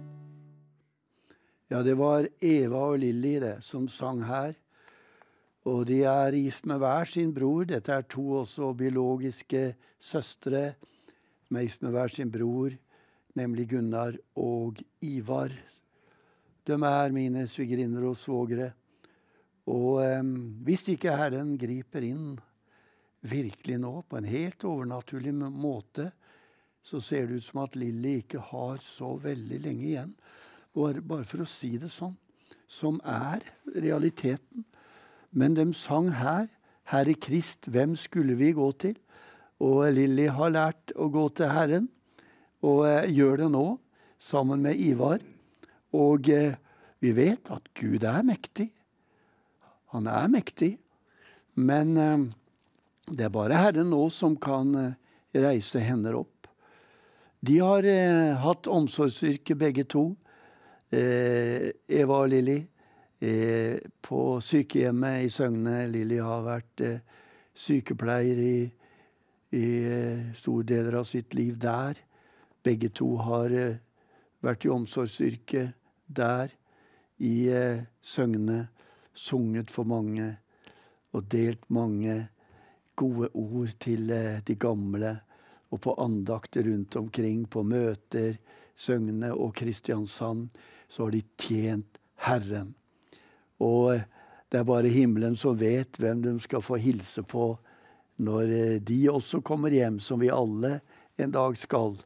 Ja, det var Eva og Lilly det, som sang her. Og de er gift med hver sin bror. Dette er 2 også biologiske søstre, som er gift med hver sin bror, nemlig Gunnar og Ivar. De er mine svigerinner og svogere. Og hvis ikke Herren griper inn virkelig nå, på en helt overnaturlig måte, så ser det ut som at Lilly ikke har så veldig lenge igjen. Bare for å si det sånn, som er realiteten. Men de sang her, Herre Krist, hvem skulle vi gå til? Og Lilly har lært å gå til Herren, og gjør det nå, sammen med Ivar. Og vi vet at Gud er mektig. Han er mektig. Men det er bare Herren nå som kan reise hender opp. De har hatt omsorgsyrke begge to. Eva og Lilly på sykehjemmet i Søgne. Lilly har vært sykepleier i store deler av sitt liv der. Begge to har vært i omsorgsyrke der i Søgne, sunget for mange og delt mange gode ord til de gamle og på andakter rundt omkring, på møter, Søgne og Kristiansand, så har de tjent Herren. Og det er bare himmelen som vet hvem de skal få hilse på når de også kommer hjem, som vi alle en dag skal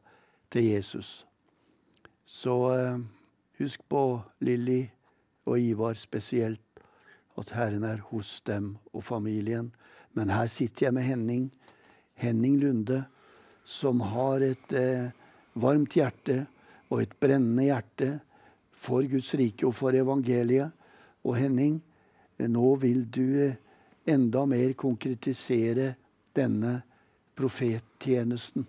til Jesus. Så husk på Lilly og Ivar spesielt, at Herren hos dem og familien. Men her sitter jeg med Henning Lunde, som har et varmt hjerte og et brennende hjerte for Guds rike og for evangeliet. Og Henning, nå vil du enda mer konkretisere denne profettjenesten.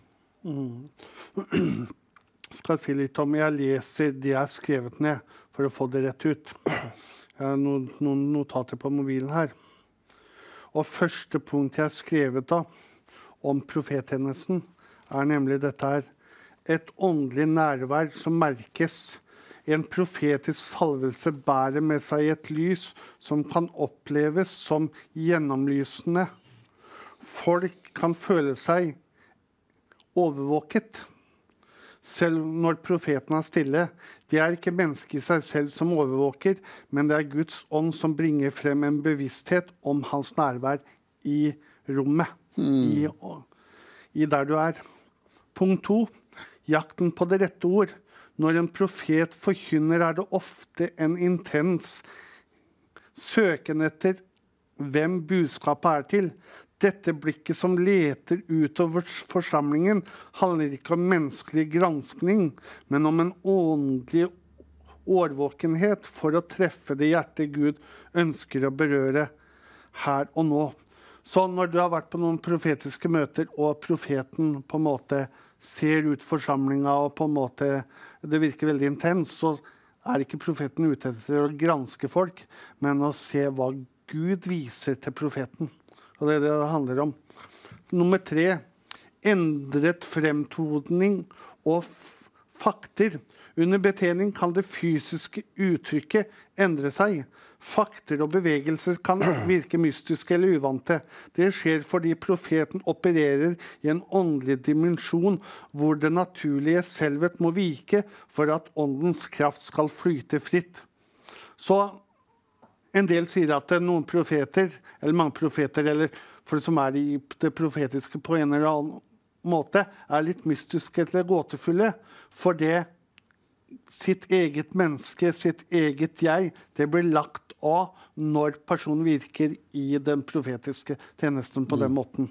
Skal si litt om jeg leser det jeg har skrevet ned for å få det rett ut. Jeg har noen notater på mobilen her. Og første punkt jeg har skrevet da, om profettjenesten, nemlig dette her. Et åndelig nærvær som merkes. En profetisk salvelse bærer med seg et lys som kan oppleves som gjennomlysende. Folk kan føle seg overvåket. Selv når profeten stille, det ikke mennesket i seg selv som overvåker, men det Guds ånd som bringer frem en bevissthet om hans nærvær i rommet, i der du Punkt 2, jakten på det rette ord. Når en profet forkynner, det ofte en intens søken etter hvem budskapet til. Dette blikket som leter utover forsamlingen handler ikke om menneskelig granskning, men om en åndelig årvåkenhet for å treffe det hjertet Gud ønsker å berøre her og nå. Så når du har vært på noen profetiske møter, og profeten på en måte ser ut forsamlingen, og på en måte det virker veldig intens, så ikke profeten ute etter å granske folk, men å se hva Gud viser til profeten. Og det det handler om. Nummer 3. Endret fremtoning og fakter. Under betjening kan det fysiske uttrykket endre seg. Fakter og bevegelser kan virke mystiske eller uvante. Det skjer fordi profeten opererer i en åndelig dimensjon hvor det naturlige selvet må vike for at åndens kraft skal flyte fritt. Så en del sier at noen profeter, eller mange profeter, eller for som i det profetiske på en eller annen måte, litt mystiske eller gåtefulle, for det sitt eget menneske, sitt eget jeg, det blir lagt av når personen virker i den profetiske tjenesten på den måten.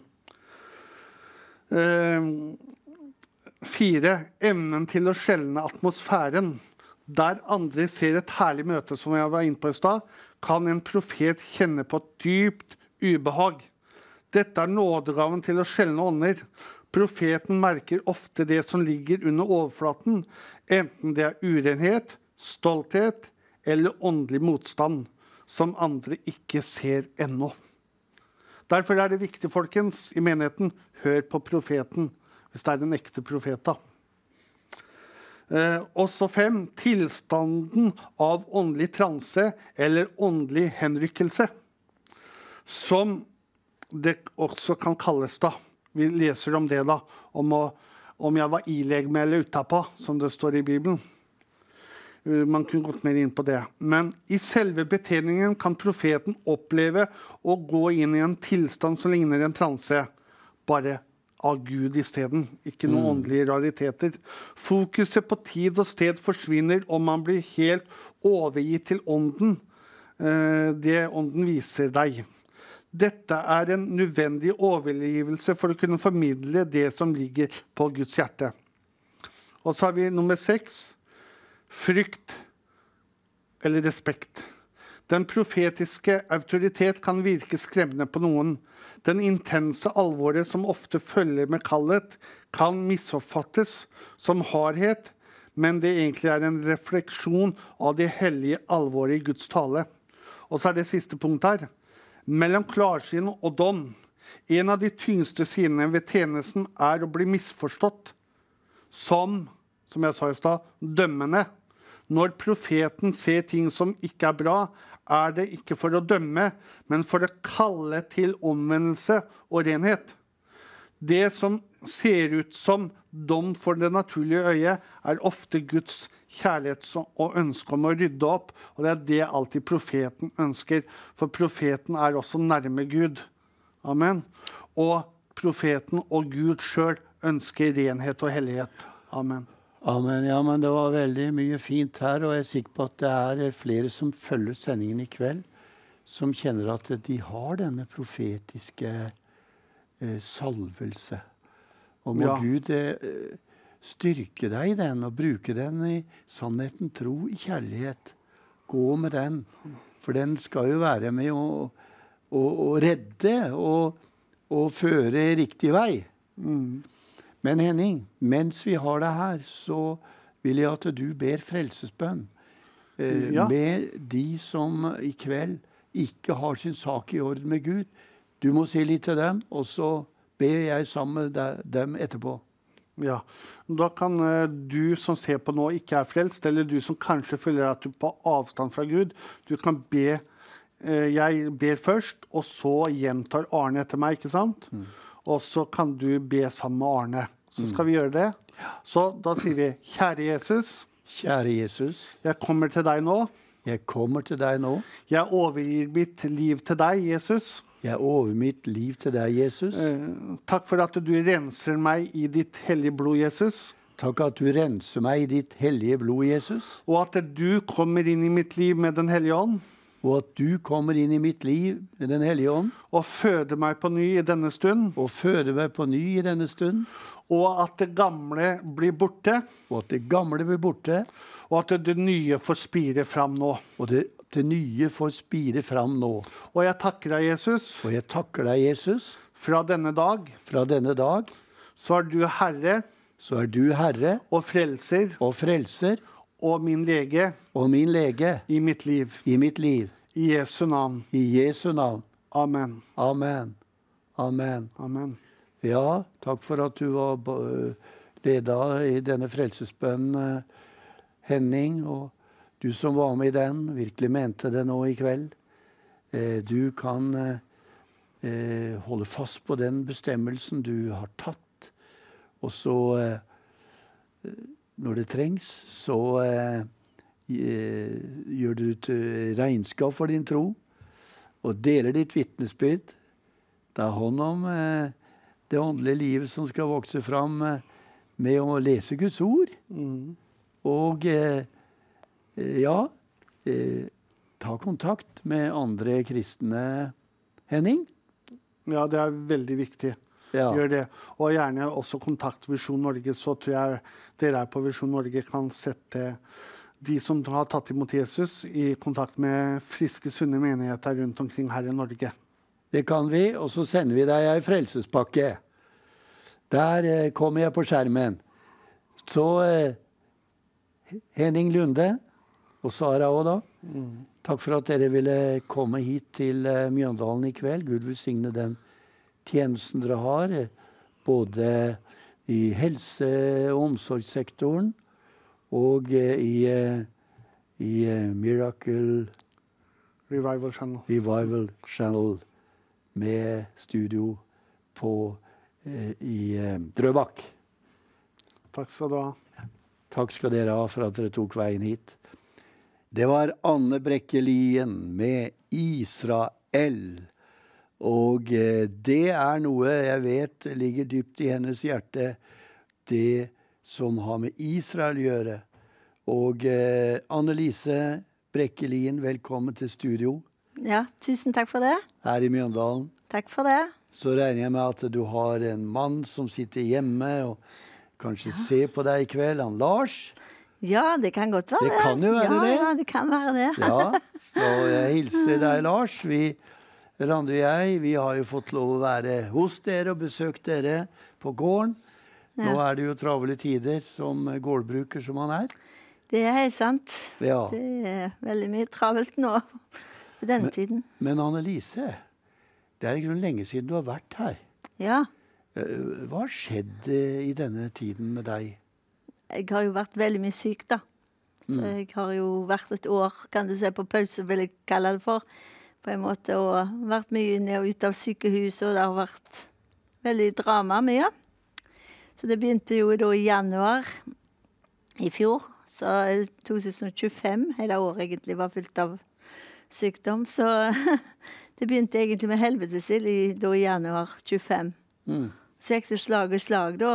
4. Evnen til å skjelne atmosfæren. Der andre ser et herlig møte, som jeg var inne på i sted, kan en profet kjenne på et dypt ubehag. Dette nådegaven til å skjelne ånder. Profeten merker ofte det som ligger under overflaten, enten det urenhet, stolthet eller åndelig motstand, som andre ikke ser ennå. Derfor det viktig, folkens, i menigheten, hør på profeten, hvis det en ekte profet da. Også 5. Tilstanden av åndelig transe eller åndelig henrykkelse, som det også kan kalles da. Vi leser om det da, om jeg var ilegme eller utapå, som det står i Bibelen. Man kunne gått mer inn på det. Men i selve betjeningen kan profeten oppleve å gå inn i en tilstand som ligner en transe, bare av Gud i stedet, ikke noen åndelige rariteter. Fokuset på tid og sted forsvinner, og man blir helt overgitt til ånden. Det ånden viser deg. Dette en nødvendig overgivelse for å kunne formidle det som ligger på Guds hjerte. Og så har vi nummer 6. Frykt eller respekt. Den profetiske autoritet kan virke skremmende på noen. Den intense alvoret som ofte følger med kallet kan misoppfattes som hardhet, men det egentlig en refleksjon av det hellige alvoret i Guds tale. Og så det siste punktet her. Mellom klarsyn og dom. En av de tyngste sidene ved tjenesten å bli misforstått som jeg sa i sted, dømmende. Når profeten ser ting som ikke bra, det ikke for å dømme, men for å kalle til omvendelse og renhet. Det som ser ut som dom for det naturlige øyet, ofte Guds kjærlighet og ønske om å rydde opp, og det det alltid profeten ønsker, for profeten også nærme Gud. Amen. Og profeten og Gud selv ønsker renhet og hellighet. Amen. Amen. Ja, men det var veldig mye fint her, og jeg er sikker på at det er flere som følger sendingen i kveld, som kjenner at de har denne profetiske salvelse. Og må Gud styrke deg i den, og bruke den i sannheten, tro, i kjærlighet. Gå med den, for den skal jo være med å redde og føre riktig vei. Men Henning, mens vi har deg her, så vil jeg at du ber frelsesbønn med de som i kveld ikke har sin sak i orden med Gud. Du må si litt til dem, og så ber jeg sammen med dem etterpå. Ja, da kan du som ser på nå ikke er frelst, eller du som kanskje føler at du er på avstand fra Gud, du kan be, jeg ber først, og så gjentar Arne etter meg, ikke sant? Og så kan du be sammen med Arne. Så skal vi gjøre det. Så da sier vi, kjære Jesus. Kjære Jesus. Jeg kommer til deg nå. Jeg kommer til deg nå. Jeg overgir mitt liv til deg, Jesus. Jeg overgir mitt liv til deg, Jesus. Takk for at du renser meg i ditt hellige blod, Jesus. Takk at du renser meg i ditt hellige blod, Jesus. Og at du kommer inn i mitt liv med den hellige ånd. Og at du kommer inn i mitt liv med den hellige ånd. Og føder meg på ny i denne stund. Og føder meg på ny i denne stund. Og at det gamle blir borte. Og at det gamle blir borte. Og at det nye får spire fram nå. Og det nye får spire fram nå. Og jeg takker deg, Jesus. Og jeg takker deg, Jesus. Fra denne dag. Fra denne dag. Så er du Herre. Så er du Herre. Og frelser. Og frelser. Og min lege. Og min lege. I mitt liv. I mitt liv. I Jesu navn. I Jesu navn. Amen. Amen. Amen. Amen. Ja, takk for at du var ledet i denne frelsesbønnen, Henning, og du som var med i den, virkelig mente det nå i kveld. Du kan holde fast på den bestemmelsen du har tatt, og så når det trengs, så gjør du et regnskap for din tro, og deler ditt vitnesbyrd. Ta hånd om det åndelige livet som skal vokse fram med å lese Guds ord. Og ta kontakt med andre kristne, Henning. Ja, det er veldig viktig. Ja. Gjør det. Og gjerne også kontakt Visjon Norge, så tror jeg dere på Visjon Norge kan sette de som har tatt imot Jesus i kontakt med friske, sunne menigheter rundt omkring her i Norge. Det kan vi, og så sender vi deg en frelsespakke. Der kommer jeg på skjermen. Så Henning Lunde, og Sara også da. Takk for at dere ville komme hit til Mjøndalen i kveld. Gud velsigne den tjenesten dere har, både i helse- og omsorgssektoren, og i Miracle Revival Channel med studio i Drøbak. Takk skal du ha. Takk skal dere ha for at dere tok veien hit. Det var Anne Brekkelien med Israel. Og det er noe jeg vet ligger dypt i hennes hjerte, det som har med Israel å gjøre. Og Annelise Brekkelien, velkommen til studio. Ja, tusen takk for det. Her i Mjøndalen. Takk for det. Så regner jeg med at du har en mann som sitter hjemme og kanskje ser på deg i kveld, han Lars. Ja, det kan godt være det. Det kan jo være det. Ja, det kan være det. Ja, så jeg hilser deg, Lars. Randi og jeg, vi har jo fått lov å være hos dere og besøkt dere på gården. Ja. Nå er det jo travle tider som gårdbruker som han er. Det er helt sant. Ja. Det er veldig mye travelt nå på denne tiden. Men Annelise, det er ikke lenge siden du har vært her. Ja. Hva har skjedd i denne tiden med deg? Jeg har jo vært veldig mye syk da. Så jeg har jo vært et år, kan du se, på pause vil jeg kalle det for. På en måte, og vært mye ned og ut av sykehus, og det har vært veldig drama mye. Så det begynte jo da i januar i fjor. Så 2025, hele året egentlig, var fylt av sykdom. Så det begynte egentlig med helvetesild i januar 25. Så gikk det slag i slag da.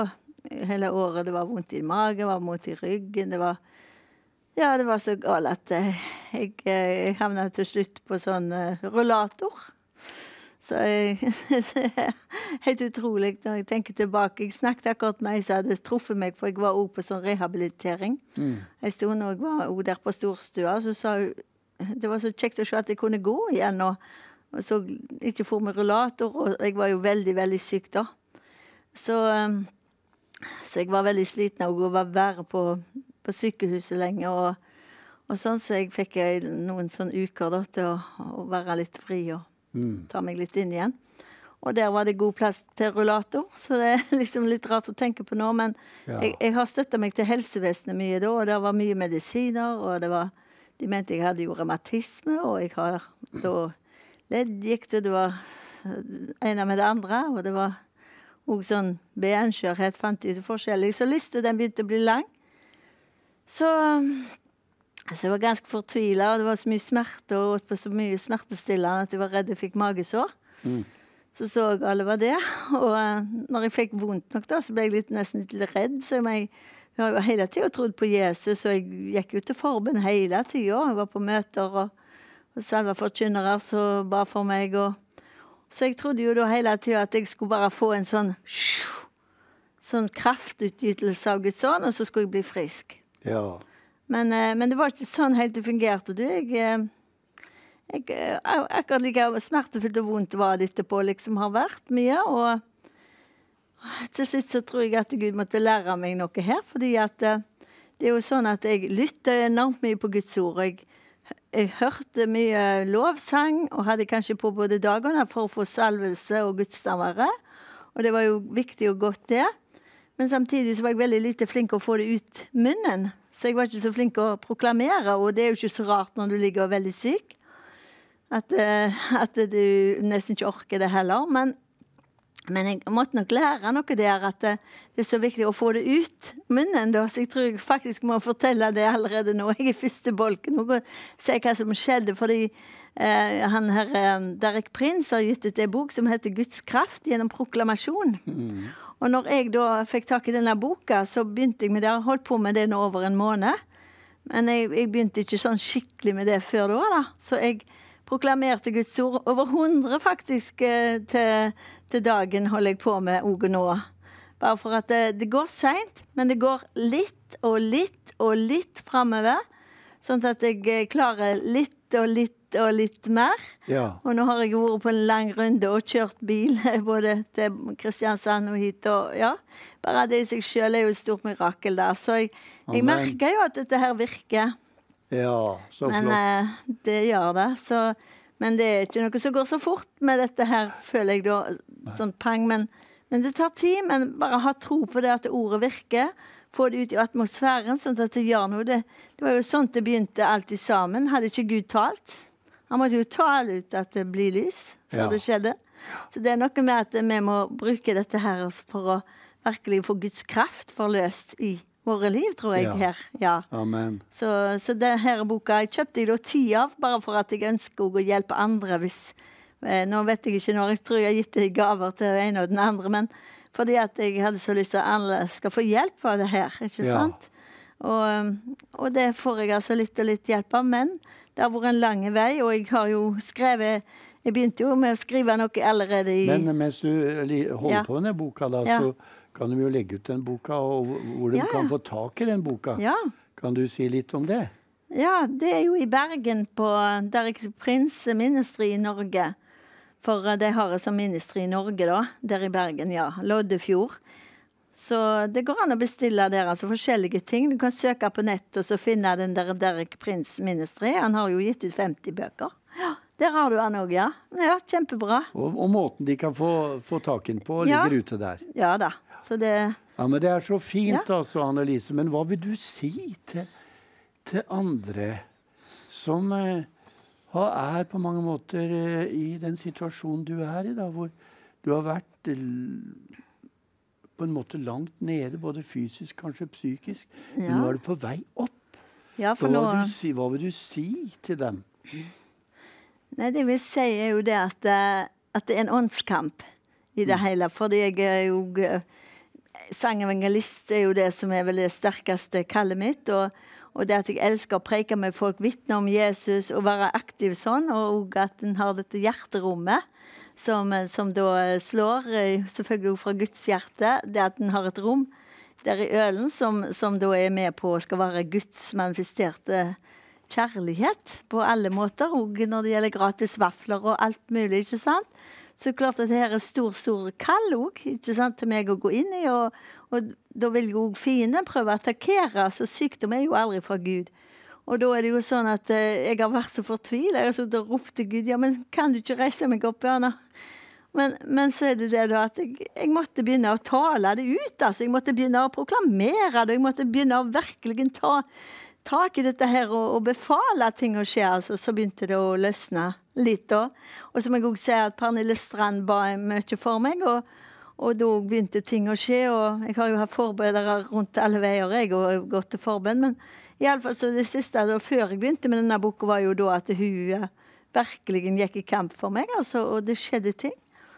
hele året. Det var vondt i magen, det var vondt i ryggen. Det var så galt at jeg havnet til slutt på sånn rullator. Så helt utrolig når jeg tenker tilbake. Jeg snakket akkurat med en som hadde truffet meg, for jeg var også på sånn rehabilitering. En stund, og jeg var også der på Storstua, så sa hun, det var så kjekt å se at jeg kunne gå igjen, og så ikke få med rullator, og jeg var jo veldig, veldig syk da. Så jeg var veldig sliten av å være på sykehuset lenge, og sånn, så jeg fikk noen sånne uker da, til å være litt fri og ta meg litt inn igjen. Og der var det god plass til rullator, så det liksom litt rart å tenke på nå, men jeg har støttet meg til helsevesenet mye da, og det var mye medisiner, og de mente jeg hadde jo rheumatisme, og jeg har da leddgikt, og det var ene med det andre, og det var også sånn benskjørhet, fant jeg ut forskjellig. Så listen den begynte å bli lang. Så jeg var ganske fortvilet, og det var så mye smerte, og åt på så mye smertestillende at jeg var redd jeg fikk magesår. Så alle var det, og når jeg fikk vondt nok da, så ble jeg nesten litt redd, så jeg har jo hele tiden trodd på Jesus, og jeg gikk jo til forbønn hele tiden. Jeg var på møter, og salva forkynnere som ba for meg. Så jeg trodde jo da hele tiden at jeg skulle bare få en sånn kraftutgytelse av Guds ånd, og så skulle jeg bli frisk. Ja. Men det var ikke sånn helt det fungerte. Akkurat like smertefullt og vondt var det etterpå, liksom har vært mye, og til slutt så tror jeg at Gud måtte lære meg noe her, fordi at det er jo sånn at jeg lytter enormt mye på Guds ord. Jeg hørte mye lovsang, og hadde kanskje på både dagene for å få salvelse og gudstjenere, og det var jo viktig og godt det. Men samtidig så var jeg veldig lite flink å få det ut munnen, så jeg var ikke så flink å proklamere, og det er jo ikke så rart når du ligger veldig syk, at du nesten ikke orker det heller, men jeg måtte nok lære noe der, at det er så viktig å få det ut munnen da, så jeg tror jeg faktisk må fortelle det allerede nå. Jeg er første bolken og se hva som skjedde, fordi han her, Derek Prince har gitt ut en bok som heter Guds kraft gjennom proklamasjon. Og når jeg da fikk tak i denne boka, så begynte jeg med det, holdt på med det nå over en måned, men jeg begynte ikke sånn skikkelig med det før da, så jeg proklamerte Guds ord, over 100 faktisk til dagen holder jeg på med ordet nå. Bare for at det går sent, men det går litt og litt og litt fremover, sånn at jeg klarer litt og litt og litt mer. Ja. Og nå har jeg vært på en lang runde og kjørt bil både til Kristiansand og hit, og ja, bare det i seg selv er jo et stort mirakel der. Så jeg merker jo at dette her virker. Ja, så flott. Men det gjør det, men det er ikke noe som går så fort med dette her, føler jeg da, sånn pang, men det tar tid, men bare ha tro på det at ordet virker, få det ut i atmosfæren, sånn at det gjør noe. Det var jo sånn det begynte alltid sammen, hadde ikke Gud talt. Han måtte jo tale ut at det blir lys, før det skjedde. Så det er noe med at vi må bruke dette her for å virkelig få Guds kraft forløst i våre liv, tror jeg, her. Ja. Amen. Så denne boka jeg kjøpte jeg da 10 av, bare for at jeg ønsker å hjelpe andre hvis... nå vet jeg ikke når jeg tror jeg har gitt det gaver til en og den andre, men fordi at jeg hadde så lyst til at alle skal få hjelp av det her, ikke sant? Og det får jeg altså litt og litt hjelp av, men det har vært en lang vei, og jeg har jo skrevet... Jeg begynte jo med å skrive noe allerede i... Men mens du holder på med den boka da, så kan du jo legge ut den boka, og hvor du kan få tak i den boka. Ja. Kan du si litt om det? Ja, det er jo i Bergen på Derek Prince Ministry i Norge. For de har det som ministry i Norge da, der i Bergen, ja. Loddefjord. Så det går an å bestille der, altså forskjellige ting. Du kan søke på nett, og så finne den der Derek Prince Ministry. Han har jo gitt ut 50 bøker. Ja. Der har du han også, ja. Ja, kjempebra. Og måten de kan få tak inn på ligger ute der. Ja da. Så det... Ja, men det er så fint altså, Annelise. Men hva vil du si til andre som er på mange måter i den situasjonen du er i da, hvor du har vært på en måte langt nede, både fysisk, kanskje psykisk, men nå er du på vei opp. Ja, for hva vil du si til dem? Nei, det vil si er jo det at det er en åndskamp i det hele, fordi jeg er jo sangevangelist jo det som vel det sterkeste kallet mitt, og det at jeg elsker å preke med folk, vitne om Jesus og være aktiv sånn, og at en har dette hjerterommet som da slår, selvfølgelig fra Guds hjerte, det at en har et rom der i ølen som da med på å skal være Guds manifesterte kjærlighet på alle måter, og når det gjelder gratis vafler og alt mulig, ikke sant? Så klart at det her stor kall også, ikke sant, til meg å gå inn i, og da vil jo fienden prøve å attakkere, så sykdom jo aldri fra Gud. Og da det jo sånn at jeg har vært så fortvilet, jeg har så ropt til Gud, ja, men kan du ikke reise meg opp, Anna? Men så det da at jeg måtte begynne å tale det ut, altså. Jeg måtte begynne å proklamere det, jeg måtte begynne å virkelig ta tak i dette her og befale ting å skje, altså. Så begynte det å løsne litt da. Og som jeg også ser at Pernille Strand ba mye for meg, og da begynte ting å skje, og jeg har jo hatt forberedere rundt alle veier, jeg har gått til forbund, men i alle fall så det siste, da, før jeg begynte med denne boka, var jo da at hun virkelig gikk i kamp for meg, altså, og det skjedde ting.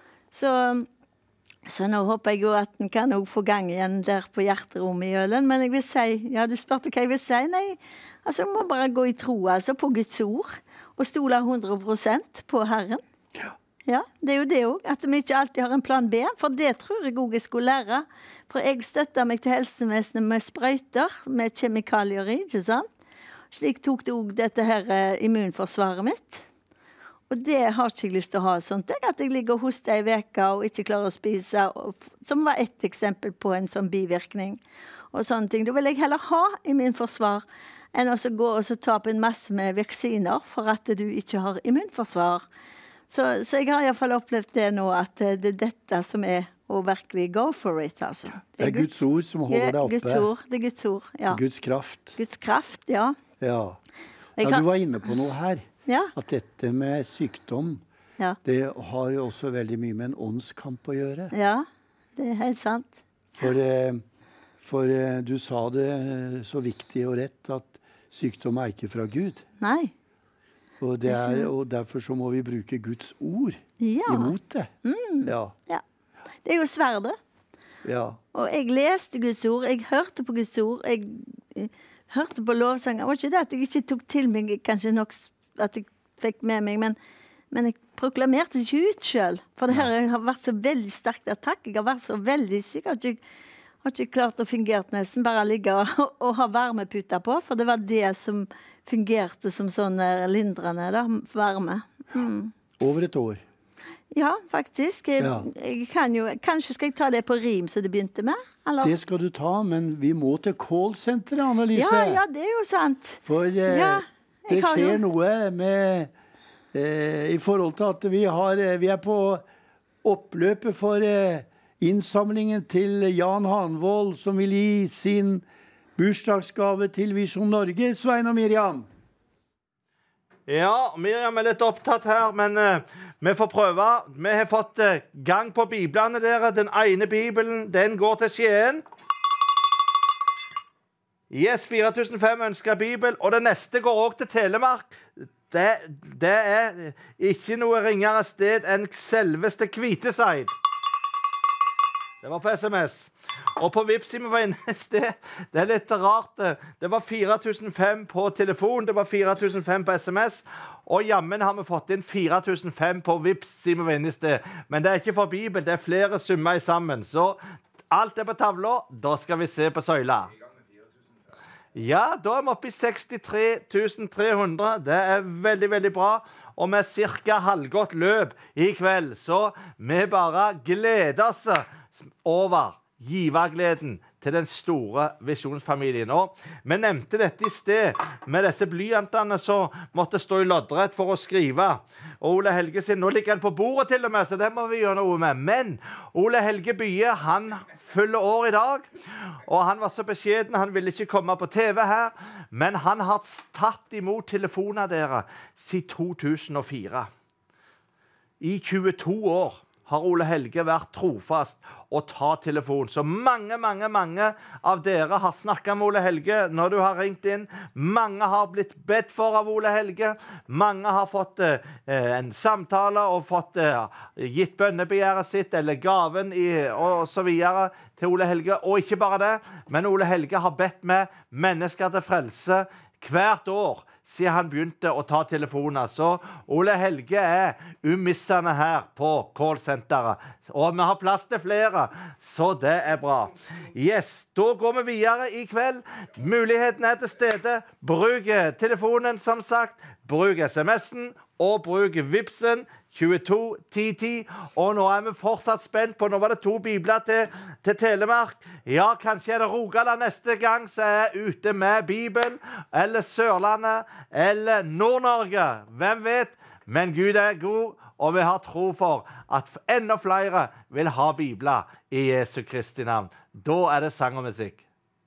Så nå håper jeg jo at den kan også få gang igjen der på hjerterommet i ølen, men jeg vil si, ja, du spørte hva jeg vil si, nei, altså jeg må bare gå i tro, altså, på Guds ord, og stole 100% på Herren. Ja, det jo det også, at vi ikke alltid har en plan B, for det tror jeg også jeg skulle lære, for jeg støtter meg til helsevesenet med sprøyter, med kjemikalier i, ikke sant? Slik tok det også dette her immunforsvaret mitt. Og det har ikke jeg lyst til å ha sånt, at jeg ligger hos deg i veka og ikke klarer å spise, som var et eksempel på en sånn bivirkning og sånne ting. Da vil jeg heller ha immunforsvar enn å gå og ta på en masse med vaksiner for at du ikke har immunforsvar. Så jeg har i hvert fall opplevd det nå, at det dette som å virkelig go for it, altså. Det Guds ord som holder deg oppe. Guds ord, det Guds ord, ja. Guds kraft. Guds kraft, ja. Ja, du var inne på noe her. Ja. At dette med sykdom, ja. Det har jo også veldig mye med en åndskamp å gjøre. Ja, det helt sant. For du sa det så viktig og rett at sykdom ikke fra Gud. Nei. Og derfor så må vi bruke Guds ord imot det. Ja. Ja. Det jo sverdet. Ja. Og jeg leste Guds ord, jeg hørte på Guds ord, jeg hørte på lovsanger. Det var ikke det at jeg ikke tok til meg kanskje nok at jeg fikk med meg, men jeg proklamerte ikke ut selv. For det her har vært så veldig sterkt attakk. Jeg har vært så veldig syk. Jeg har ikke klart å fungere nesten, bare ligge og ha varmeputer på, for det var det som fungerte som sånn lindrende da, varme. Over et år? Ja, faktisk. Jeg kan jo, kanskje skal jeg ta det på rim, så det begynte med? Eller? Det skal du ta, men vi må til callsenteret, Annelise. Ja, det jo sant. For det skjer noe med, i forhold til at vi på oppløpet for innsamlingen til Jan Hanvold, som vil gi sin bursdagsgave til Visjon Norge. Svein og Miriam. Ja, Miriam litt opptatt her, men vi får prøve. Vi har fått gang på biblene dere. Den ene bibelen, den går til Skien. Yes, 4005 ønsker bibel, og det neste går også til Telemark. Det ikke noe ringere sted enn selveste Kviteseid. Det var på SMS. Og på Vipps vi var inne i sted. Det litt rart. Det var 4005 på telefon, det var 4005 på SMS, og jammen har vi fått inn 4005 på Vipps vi var inne i sted. Men det ikke for Bibel, det flere summer i sammen. Så alt på tavla, da skal vi se på søyla. Ja, da vi oppe i 63 300. Det veldig, veldig bra. Og med cirka halvgått løp i kveld, så vi bare gleder oss over givergleden til den store visjonsfamilien. Og vi nevnte dette i sted med disse blyantene som måtte stå i loddrett for å skrive. Og Ole Helge sin, nå ligger han på bordet til og med, så det må vi gjøre noe med. Men Ole Helge Bye, han fyller år i dag, og han var så beskjeden, han ville ikke komme på TV her, men han har tatt imot telefoner dere siden 2004. I 22 år har Ole Helge vært trofast og ta telefon. Så mange av dere har snakket med Ole Helge når du har ringt inn. Mange har blitt bedt for av Ole Helge. Mange har fått en samtale og fått gitt bønnebegjæret sitt eller gaven og så videre til Ole Helge. Og ikke bare det, men Ole Helge har bedt med mennesker til frelse hvert år siden han begynte å ta telefoner. Så Ole Helge umissende her på callcenteret. Og vi har plass til flere, så det bra. Yes, da går vi videre i kveld. Muligheten til stede. Bruk telefonen, som sagt. Bruk SMS-en, og bruk Vipsen. 22 10 10, og nå vi fortsatt spent på, nå var det 2 bibler til Telemark. Ja, kanskje det Rogaland neste gang som ute med Bibel, eller Sørlandet, eller Nord-Norge, hvem vet? Men Gud god, og vi har tro for at enda flere vil ha bibler i Jesu Kristi navn. Da det sang og musikk.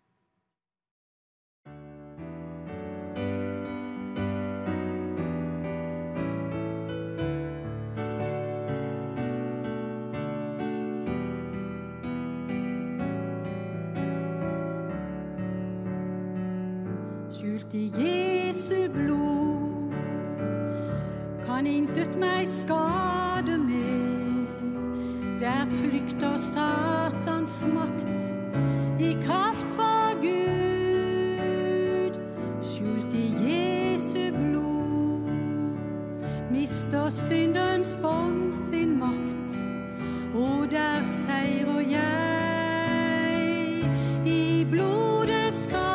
Skjult i Jesu blod kan intet meg skade mer. Der flykter Satans makt i kraft fra Gud. Skjult i Jesu blod mister syndens bånd sin makt, og der seirer jeg i blodets kraft.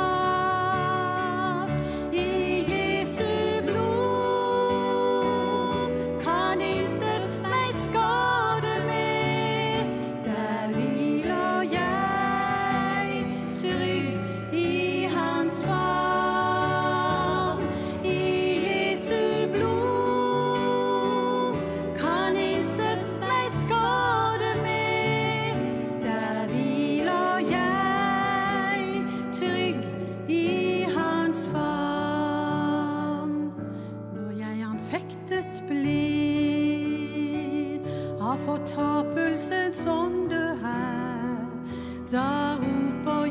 Fortapelsens ånde her, da roper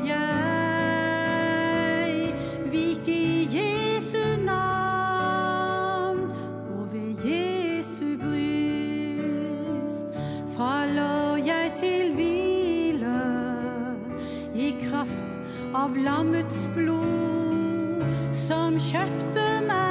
jeg, vik i Jesu navn, og ved Jesu bryst faller jeg til hvile i kraft av lammets blod som kjøpte meg.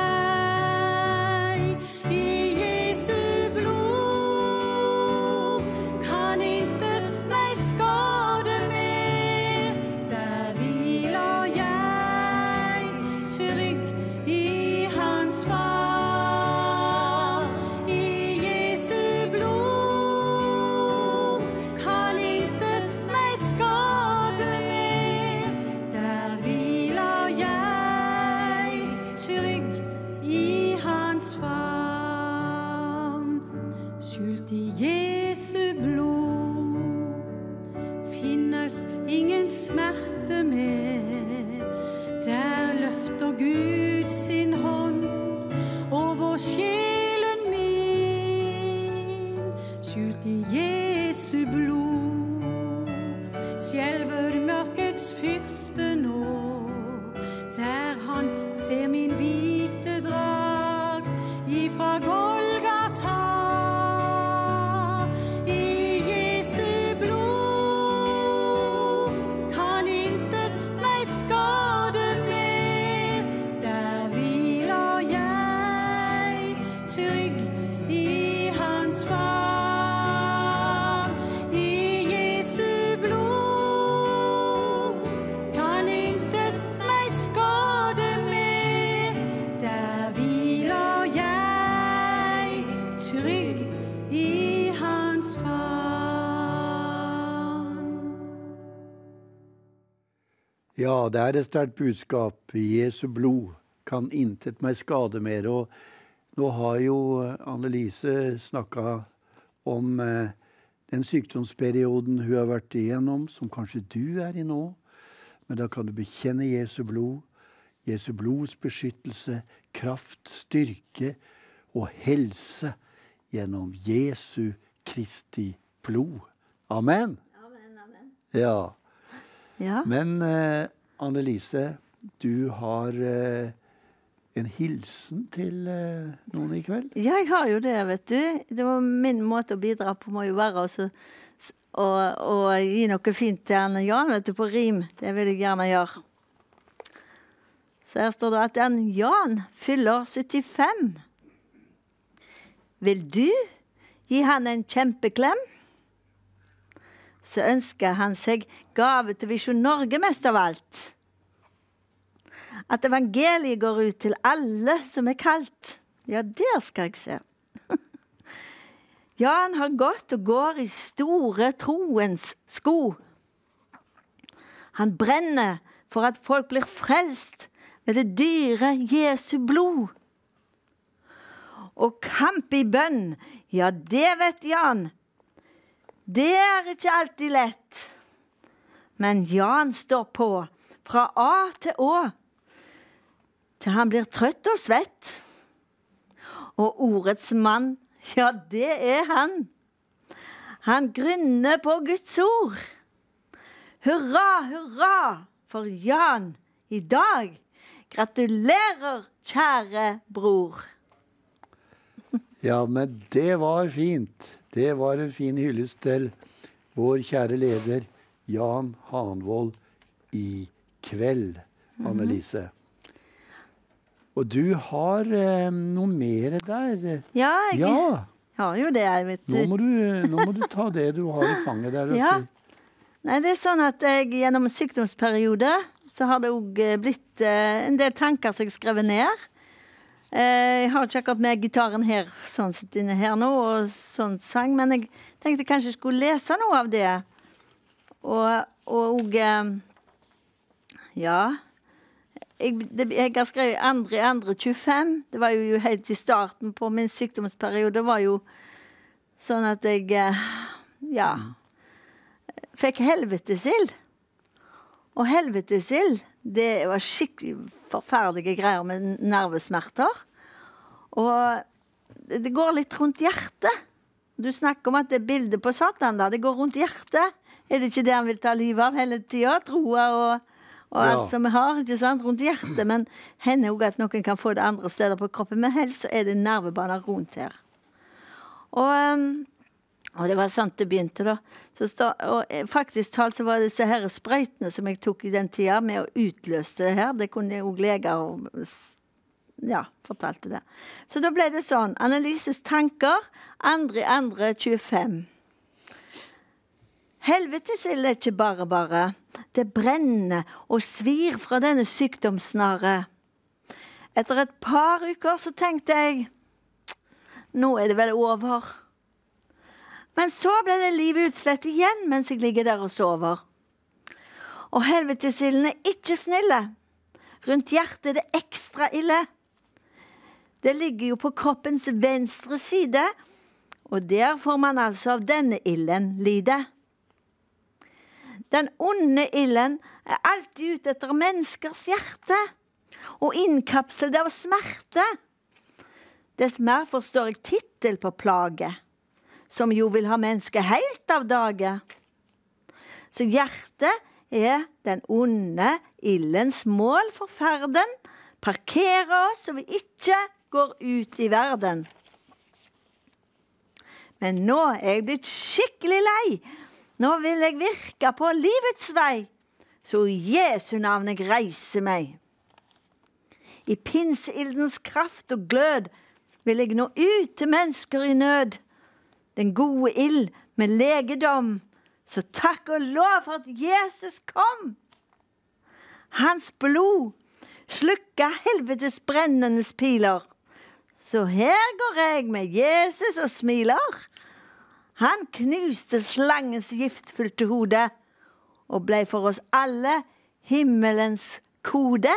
Ja, det et sterkt budskap. I Jesu blod kan intet meg skade mer. Og nå har jo Annelise snakket om den sykdomsperioden hun har vært igjennom, som kanskje du i nå. Men da kan du bekjenne Jesu blods beskyttelse, kraft, styrke og helse gjennom Jesu Kristi blod. Amen. Ja. Ja. Men Annelise, du har en hilsen til noen i kveld? Ja, jeg har jo det, vet du. Det var min måte å bidra på må jo være også, å gi noe fint til Anne Jan, vet du, på rim. Det vil jeg gjerne gjøre. Så her står det at Jan fyller 75. Vil du gi han en kjempeklem? Så ønsker han seg gave til Visjon Norge mest av alt. At evangeliet går ut til alle som er kalt. Ja, der skal jeg se. Jan har gått og går i store troens sko. Han brenner for at folk blir frelst ved det dyre Jesu blod. Og kamp i bønn, ja, det vet Jan. Det er ikke alltid lett. Men Jan står på fra A til Å, til han blir trøtt og svett. Og ordets mann, ja, det er han. Han grunner på Guds ord. Hurra, hurra for Jan i dag. Gratulerer, kjære bror. Ja, men det var fint. Det var en fin hyllest til vår kjære leder Jan Hanvold i kveld, Annelise. Og du har noe mer der. Ja, jeg Ja, har jo det, vet du. nå må du ta det du har i fanget der. Og Ja. si. Nei, det er sånn at jeg gjennom en sykdomsperiode så har det også blitt en del tanker som jeg skrev ned. Jeg har ikke akkurat med gitaren her, sånn sett inne her nå, og sånn sang, men jeg tenkte kanskje jeg skulle lese noe av det. Og ja, jeg har skrevet 2.2.25, det var jo helt i starten på min sykdomsperiode, det var jo sånn at jeg, ja, fikk helvetesild. Og helvetesild, det var skikkelig forferdelige greier med nervesmerter. Og det går litt rundt hjertet. Du snakker om at det bildet på Satan da, det går rundt hjertet. Er det ikke det han vil ta livet av hele tiden? Troa og alt som vi har, ikke sant? Rundt hjertet. Men hender jo at noen kan få det andre steder på kroppen. Men helst så er det nervebaner rundt her. Og det var sånn det begynte da. Og faktisk talt så var det disse her sprøytene som jeg tok i den tida med å utløse det her. Det kunne jo leger og fortalte det. Så da ble det sånn. Annelises tanker, 2.2.25. Helvetesild er ikke bare. Det brenner og svir fra denne sykdomssnare. Etter et par uker så tenkte jeg, nå er det vel over. Men så ble det livet utslett igjen mens jeg ligger der og sover. Og helvetesilden er ikke snille. Rundt hjertet er det ekstra ille. Det ligger jo på kroppens venstre side, og der får man altså av denne ilden lide. Den onde ilden er alltid ute etter menneskers hjerte, og innkapslet av smerte. Dess mer forstår jeg titel på plage, som jo vil ha mennesket helt av dage. Så hjertet er den onde ildens mål for ferden, parkere oss så vi ikke går ut i verden. Men nå er jeg blitt skikkelig lei. Nå vil jeg virke på livets vei, så i Jesu navn jeg reiser meg. I pinseildens kraft og glød vil jeg nå ut til mennesker i nød. Den gode ild med legedom, så takk og lov for at Jesus kom. Hans blod slukket helvetes brennende piler. Så her går jeg med Jesus og smiler. Han knuste slangens giftfylte hode, og ble for oss alle himmelens kode.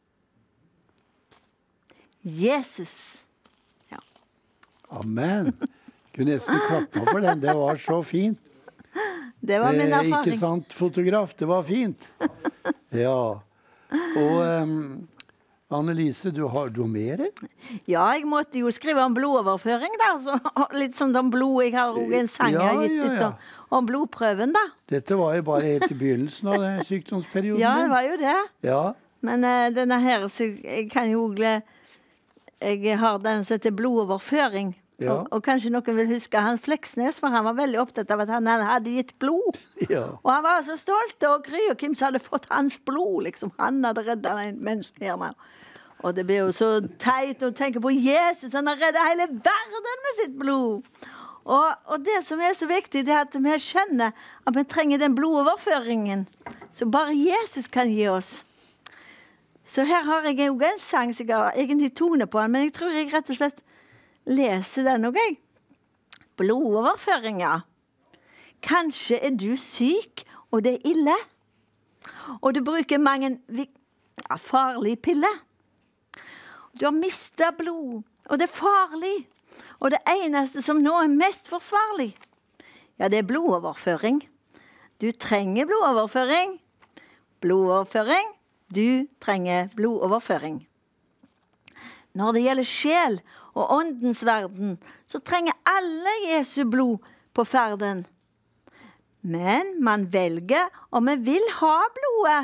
Jesus. Ja. Amen. Kunne nesten klappe for den. Det var så fint. Det var min erfaring. Ikke sant, fotograf? Det var fint. Ja. Og Annelise, du har mer? Ja, jeg måtte jo skrive om blodoverføring da, så litt sånn om blod. Jeg har også en sang jeg har gitt ut om blodprøven da. Dette var jo bare helt i begynnelsen av den sykdomsperioden. Ja, det var jo det. Ja. Men denne her, så jeg kan jo jeg har den som heter blodoverføring. Ja. Og kanskje noen vil huske han Fleksnes, for han var veldig opptatt av at han hadde gitt blod. Ja. Og han var så stolt og kry, og hvem som hadde fått hans blod, liksom. Han hadde reddet en menneske her. Og det blir jo så teit å tenke på Jesus, han har reddet hele verden med sitt blod. Og det som er så viktig, det er at vi skjønner at vi trenger den blodoverføringen, så bare Jesus kan gi oss. Så her har jeg jo en sang, så jeg har egentlig tone på den, men jeg tror jeg rett og slett leser den også, jeg. Blodoverføring, ja. Kanskje er du syk, og det er ille. Og du bruker mange farlige piller. Du har mistet blod, og det er farlig. Og det eneste som nå er mest forsvarlig, ja, det er blodoverføring. Du trenger blodoverføring. Blodoverføring. Du trenger blodoverføring. Når det gjelder sjel og åndens verden, så trenger alle Jesu blod på ferden. Men man velger om vi vil ha blodet.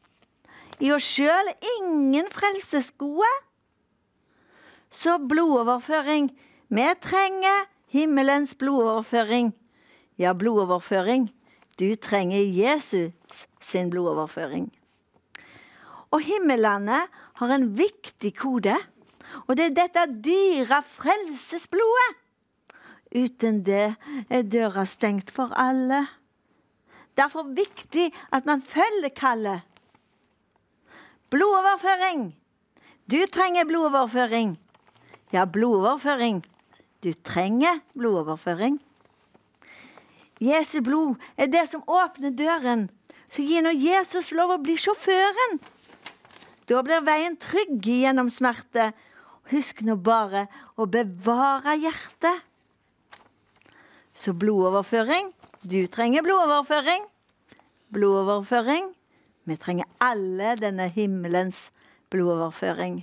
I oss selv er ingen frelsesgode. Så blodoverføring. Vi trenger himmelens blodoverføring. Ja, blodoverføring. Du trenger Jesus sin blodoverføring. Og himmelene har en viktig kode, og det er dette dyre frelsesblodet. Uten det er døra stengt for alle. Derfor viktig at man følger kallet. Blodoverføring. Du trenger blodoverføring. Ja, blodoverføring. Du trenger blodoverføring. Jesu blod er det som åpner døren, så gir nå Jesus lov å bli sjåføren. Da blir veien trygg gjennom smerte. Husk nå bare å bevare hjertet. Så blodoverføring. Du trenger blodoverføring. Blodoverføring. Vi trenger alle denne himmelens blodoverføring.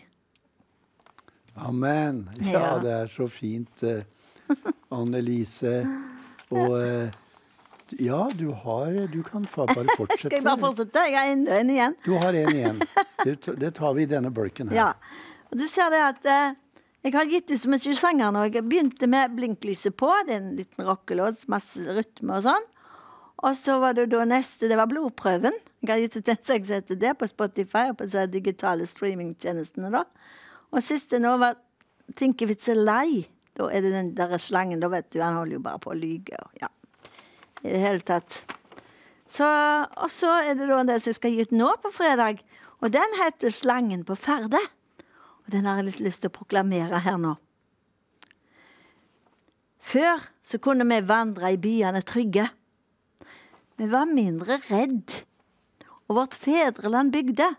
Amen. Ja, det er så fint, Annelise. Og ja, du kan bare fortsette. Skal jeg bare fortsette? Jeg har en igjen. Du har en igjen. Det tar vi i denne bølken her. Ja, og du ser det at jeg har gitt ut så mye sanger nå. Jeg begynte med Blinklyset på. Det er en liten rockelåt, masse rytme og sånn. Og så var det da neste, det var Blodprøven. Jeg har gitt ut en sang som heter det på Spotify og på de digitale streamingtjenestene da. Og siste nå var Tinkevitse lei. Da er det den der slangen, da vet du, han holder jo bare på å lyge. Ja, i det hele tatt. Og så er det da det som jeg skal gi ut nå på fredag. Og den heter Slangen på ferde. Og den har jeg litt lyst til å proklamere her nå. Før så kunne vi vandre i byene trygge. Vi var mindre redd, og vårt fedreland bygde.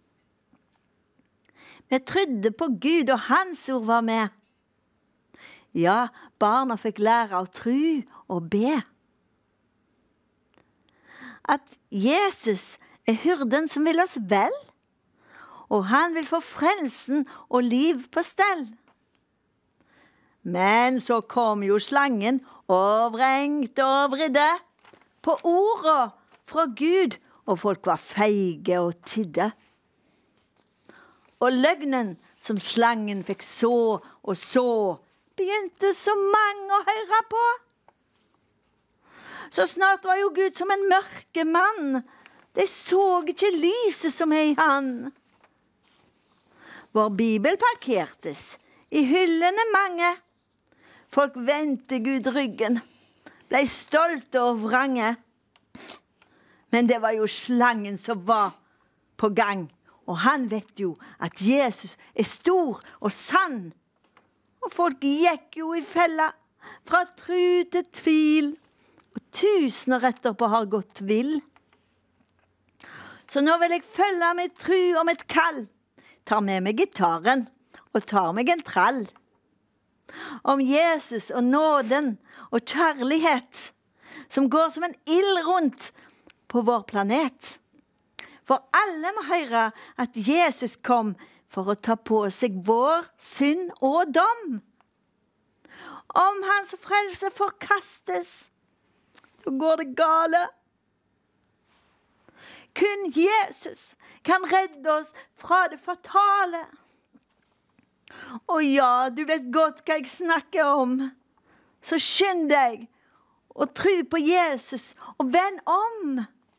Vi trodde på Gud, og hans ord var med. Ja, barna fikk lære å tro og be. At Jesus er hyrden som vil oss vel, og han vil få frelsen og liv på stell. Men så kom jo slangen og vrengte og vridde på ordet fra Gud, og folk var feige og tidde. Og løgnen som slangen fikk så og så, begynte så mange å høre på. Så snart var jo Gud som en mørke mann. De så ikke lyset som er i han. Vår bibel parkertes, i hyllene mange. Folk vendte Gud ryggen, ble stolte og vrange. Men det var jo slangen som var på gang. Og han vet jo at Jesus er stor og sann. Og folk gikk jo i fella, fra tru til tvil. Og tusener etterpå har gått vill. Så nå vil jeg følge mitt tru og mitt kall. Tar med meg gitaren og tar meg en trall. Om Jesus og nåden og kjærlighet, som går som en ild rundt på vår planet. For alle må høre at Jesus kom for å ta på seg vår synd og dom. Om hans frelse forkastes, så går det gale. Kun Jesus kan redde oss fra det fatale. Og ja, du vet godt hva jeg snakker om. Så skynd deg og tro på Jesus og vend om.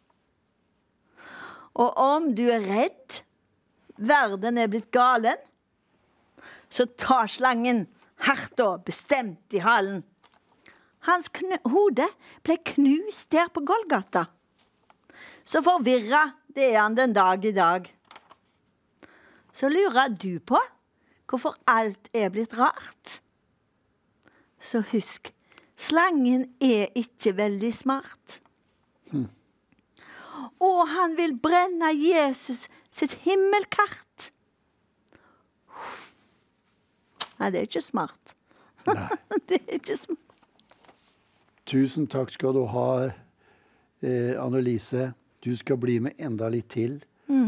Og om du er redd, verden er blitt galen, så tar slangen hardt og bestemt i halen. Hans hode ble knust der på Golgata. Så forvirra det er han den dag i dag. Så lurer du på hvorfor alt er blitt rart. Så husk, slangen er ikke veldig smart. Og han vil brenne Jesus sitt himmelkart. Nei, det er ikke smart. Det er ikke smart. Tusen takk skal du ha, Annelise. Du skal bli med enda litt til.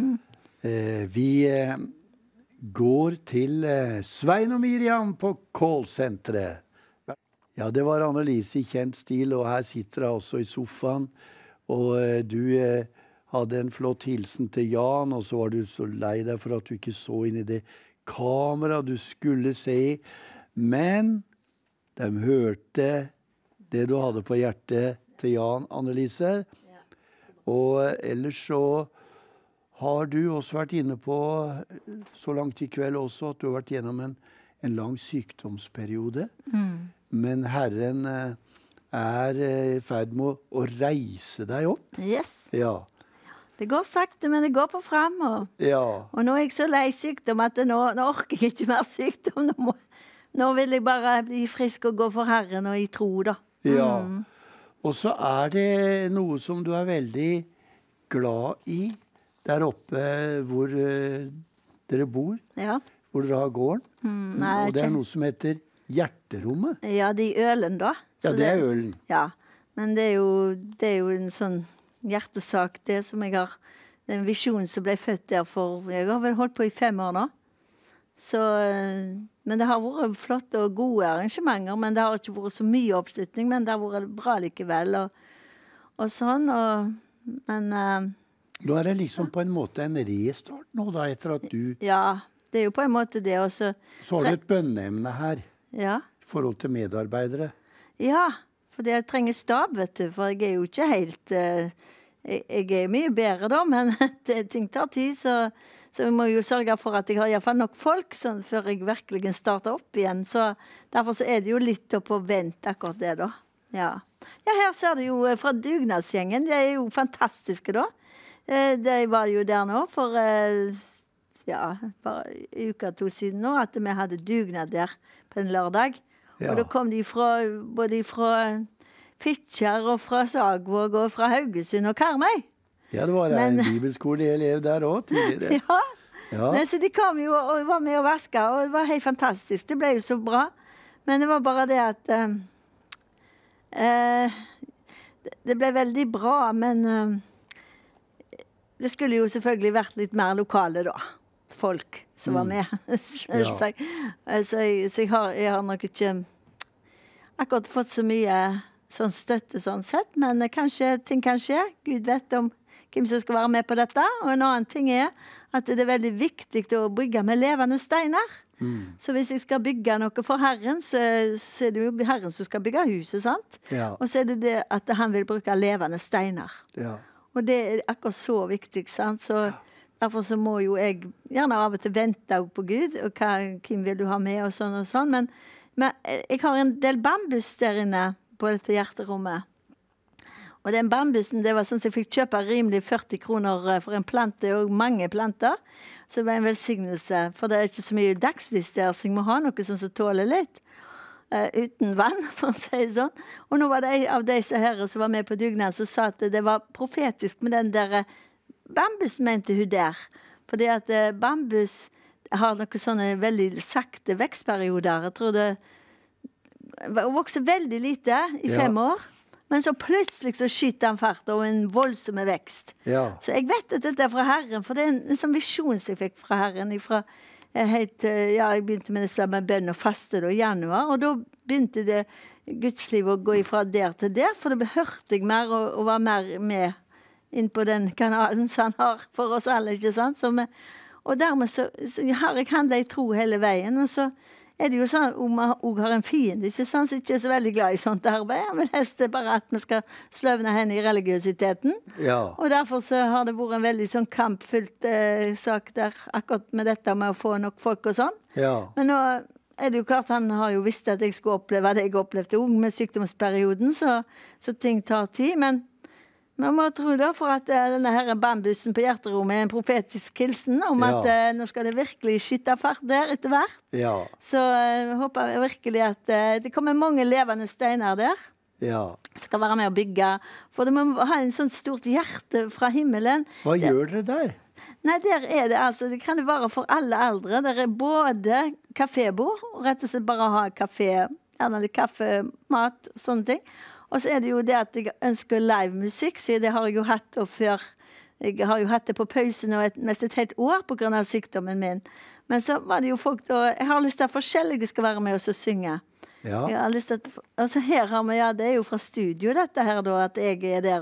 Vi går til Svein og Miriam på callsenteret. Ja, det var Annelise i kjent stil, og her sitter jeg også i sofaen. Og du hadde en flott hilsen til Jan, og så var du så lei deg for at du ikke så inn i det kamera du skulle se i. Men de hørte det du hadde på hjertet til Jan, Annelise. Og ellers så har du også vært inne på, så langt i kveld også, at du har vært gjennom en lang sykdomsperiode. Men Herren er i ferd med å reise deg opp. Yes. Ja. Det går sakte, men det går på frem. Og nå er jeg så lei sykdom at nå orker jeg ikke mer sykdom. Nå vil jeg bare bli frisk og gå for Herren og i tro, da. Ja. Og så er det noe som du er veldig glad i der oppe hvor dere bor, hvor dere har gården. Og det er noe som heter hjerterommet. Ja, det er ølen da. Ja, det er ølen. Ja, men det er jo en sånn hjertesak, det som jeg har, den visjonen som ble født der for, jeg har vel holdt på i 5 år nå. Så, men det har vært flotte og gode arrangementer, men det har ikke vært så mye oppslutning, men det har vært bra likevel, og sånn, men... Nå er det liksom på en måte en restart nå da, etter at du... Ja, det er jo på en måte det også. Så har du et bønneemne her, i forhold til medarbeidere. Ja, for jeg trenger stab, vet du, for jeg er jo ikke helt... Jeg er mye bedre da, men ting tar tid, så vi må jo sørge for at jeg har i hvert fall nok folk sånn, før jeg virkelig starter opp igjen. Så derfor så er det jo litt på vent akkurat det da. Ja, her ser du jo fra dugnadsgjengen. De er jo fantastiske da. De var jo der nå for bare en uke 2 siden nå, at vi hadde dugnad der på en lørdag. Ja. Og da kom de både fra Fitjar og fra Sagvåg og fra Haugesund og Karmøy. Ja, det var en bibelskoleelev der også tidligere. Ja. Men, så de kom jo og var med å vaske, og det var helt fantastisk. Det ble jo så bra. Men det var bare det at det ble veldig bra, men det skulle jo selvfølgelig vært litt mer lokale da. Folk som var med. Så jeg har nok ikke akkurat fått så mye sånn støtte sånn sett, men kanskje ting kan skje. Gud vet om hvem som skal være med på dette. Og en annen ting er at det er veldig viktig å bygge med levende steiner. Så hvis jeg skal bygge noe for Herren, så er det jo Herren som skal bygge huset, sant? Ja. Og så er det at han vil bruke levende steiner. Ja. Og det er akkurat så viktig, sant? Så derfor så må jo jeg gjerne av og til vente på Gud, og hvem vil du ha med, og sånn. Men jeg har en del bambus der inne på dette hjerterommet. Og den bambusen, det var sånn at jeg fikk kjøpe rimelig 40 kroner for en plante, og mange planter. Så det var en velsignelse, for det er ikke så mye dagslys der, så jeg må ha noe som tåler litt. Uten vann, for å si det sånn. Og nå var det en av disse her som var med på dugnad, som sa at det var profetisk med den der bambus, mente hun der. Fordi at bambus har noen sånne veldig sakte vekstperioder. Jeg tror det vokser veldig lite i 5 år. Men så plutselig så skyter han fart og en voldsomme vekst. Ja. Så jeg vet at dette er fra Herren, for det er en sånn visjon som jeg fikk fra Herren, fra jeg begynte med det med bønn og faste da, i januar, og da begynte det Gudslivet å gå ifra der til der, for da hørte jeg mer og var mer med inn på den kanalen som han har for oss alle, ikke sant? Og dermed så har jeg handlet i tro hele veien, og så det jo sånn om man også har en fiende, ikke sant? Så jeg ikke er så veldig glad i sånt arbeid, men helst bare at vi skal sløvne henne i religiøsiteten. Ja. Og derfor så har det vært en veldig sånn kampfylt sak der, akkurat med dette med å få nok folk og sånn. Ja. Men nå det jo klart, han har jo visst at jeg skulle oppleve det jeg opplevde ung med sykdomsperioden, så ting tar tid, men man må tro da for at denne her bambusen på hjerterommet en profetisk hilsen om at nå skal det virkelig skytte fart der etter hvert. Ja. Så håper jeg virkelig at det kommer mange levende steiner der. Ja. Skal være med å bygge. For det må ha en sånn stort hjerte fra himmelen. Hva gjør dere der? Nei, der det altså, det kan det være for alle aldre. Der både kafébord, og rett og slett bare ha kafé, gjerne litt kaffe, mat, sånne ting. Og så det jo det at jeg ønsker livemusikk, så det har jeg jo hatt før. Jeg har jo hatt det på pausen mest et helt år på grunn av sykdommen min. Men så var det jo folk da, jeg har lyst til at forskjellige skal være med oss og synge. Ja. Jeg har lyst til at, altså her har vi, det jo fra studio dette her da, at jeg der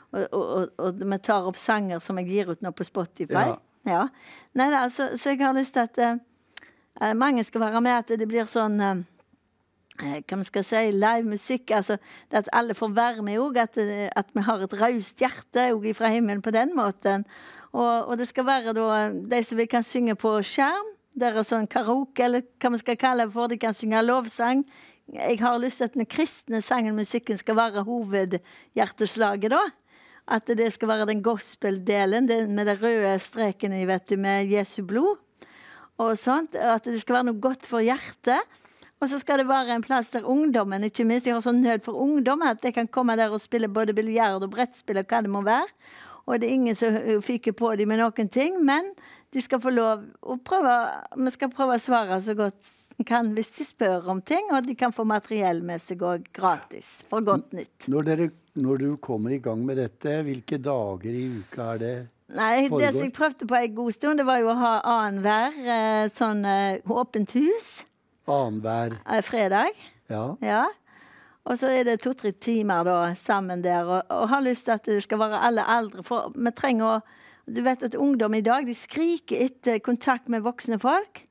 og vi tar opp sanger som jeg gir ut nå på Spotify. Ja. Nei, altså, så jeg har lyst til at mange skal være med, at det blir sånn hva man skal si, live musikk, altså det at alle får være med også, at vi har et raust hjerte også fra himmelen på den måten, og det skal være da, de som vi kan synge på skjerm, der sånn karaoke, eller hva man skal kalle det for, de kan synge lovsang. Jeg har lyst til at den kristne sangen, musikken skal være hovedhjerteslaget da, at det skal være den gospel-delen, med de røde strekene, vet du, med Jesu blod, og sånt, at det skal være noe godt for hjertet. Og så skal det være en plass der ungdommen, ikke minst, jeg har sånn nød for ungdom, at de kan komme der og spille både biljard og brettspill og hva det må være. Og det ingen som fyker på dem med noen ting, men de skal få lov å prøve, vi skal prøve å svare så godt de kan hvis de spør om ting, og de kan få materiell med seg og gratis, for godt nytt. Når du kommer i gang med dette, hvilke dager i uka det? Nei, det som jeg prøvde på en god stund, det var jo å ha annenhver sånn åpent hus. Annenhver fredag. Ja. Og så det 2-3 timer da, sammen der, og har lyst til at det skal være alle aldre, for vi trenger å, du vet at ungdom i dag, de skriker etter kontakt med voksne folk,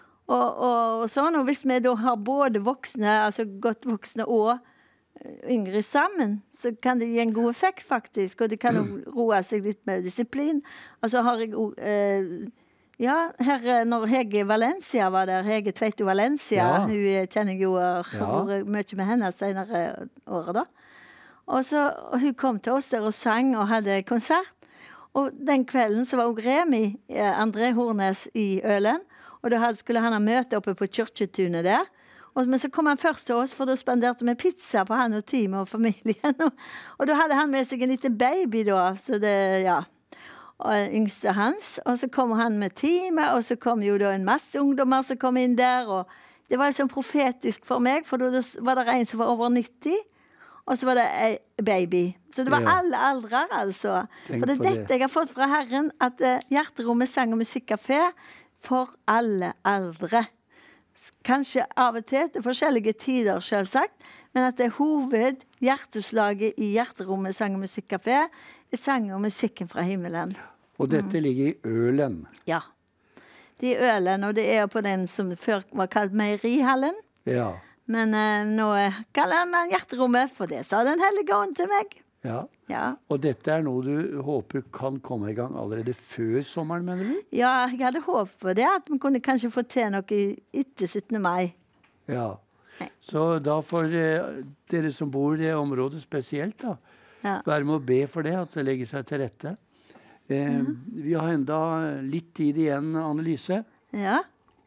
og sånn, og hvis vi da har både voksne, altså godt voksne og yngre sammen, så kan det gi en god effekt faktisk, og det kan jo roe seg litt med disiplin. Og så har jeg her når Hege Valencia var der, Hege Tveito Valencia, hun kjenner jeg jo mye med henne senere året da. Og hun kom til oss der og sang og hadde konsert. Og den kvelden så var også Remi André Hornes i Ølen, og da skulle han ha møte oppe på Kyrkjetunet der. Men så kom han først til oss, for da spanderte vi pizza på han og teamet og familien. Og da hadde han med seg en liten baby da, så det, og yngste hans, og så kom han med teamet, og så kom jo da en masse ungdommer som kom inn der, og det var liksom profetisk for meg, for da var det en som var over 90, og så var det en baby. Så det var alle aldre, altså. For det dette jeg har fått fra Herren, at Hjerterommet sang og musikkcafé for alle aldre. Kanskje av og til til forskjellige tider, selvsagt, men at det hovedhjerteslaget i Hjerterommet sang og musikkcafé sang og musikken fra himmelen. Og dette ligger i Ølen. Ja. Det er Ølen, og det på den som før var kalt Meierihallen. Ja. Men nå kaller man Hjerterommet, for det sa den hellige ånd til meg. Ja. Og dette noe du håper kan komme i gang allerede før sommeren, mener du? Ja, jeg hadde håpet på det, at man kunne kanskje få til noe etter 17. mai. Ja. Så da får dere som bor i det området spesielt da, være med å be for det, at det legger seg til rette. Vi har enda litt tid igjen, Annelise. Ja.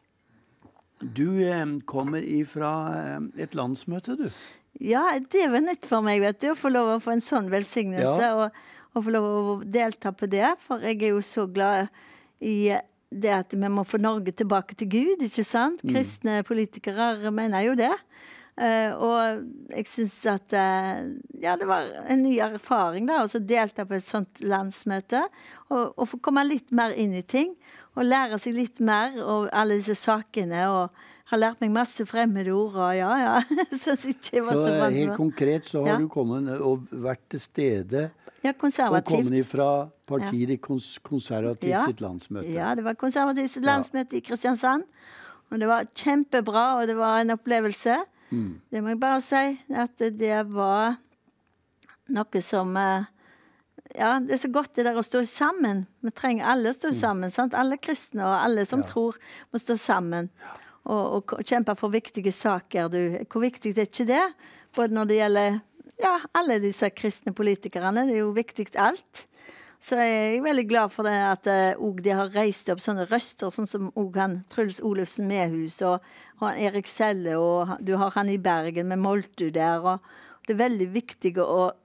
Du kommer ifra et landsmøte, du. Ja, det var nytt for meg, vet du, å få lov å få en sånn velsignelse, og få lov å delta på det, for jeg jo så glad i det at vi må få Norge tilbake til Gud, ikke sant? Kristne politikere mener jo det. Og jeg synes at det var en ny erfaring da, og så delte på et sånt landsmøte, og få komme litt mer inn i ting, og lære seg litt mer og alle disse sakene, og har lært meg masse fremmedord, og så ikke var så vant. Helt konkret så har du kommet og vært til stede, og kommet fra partiet konservativt sitt landsmøte. Ja, det var konservativt sitt landsmøte i Kristiansand, og det var kjempebra, og det var en opplevelse. Det må jeg bare si, at det var noe som det er så godt det der å stå sammen. Vi trenger alle å stå sammen, sant? Alle kristne og alle som tror må stå sammen og kjempe for viktige saker. Hvor viktig er ikke det? Både når det gjelder alle disse kristne politikerne, det er jo viktig alt. Så jeg er veldig glad for det at de har reist opp sånne røster, sånn som han Truls Olufsen Mehus og han Erik Selle, og du har han i Bergen med Moltu der, og det er veldig viktige og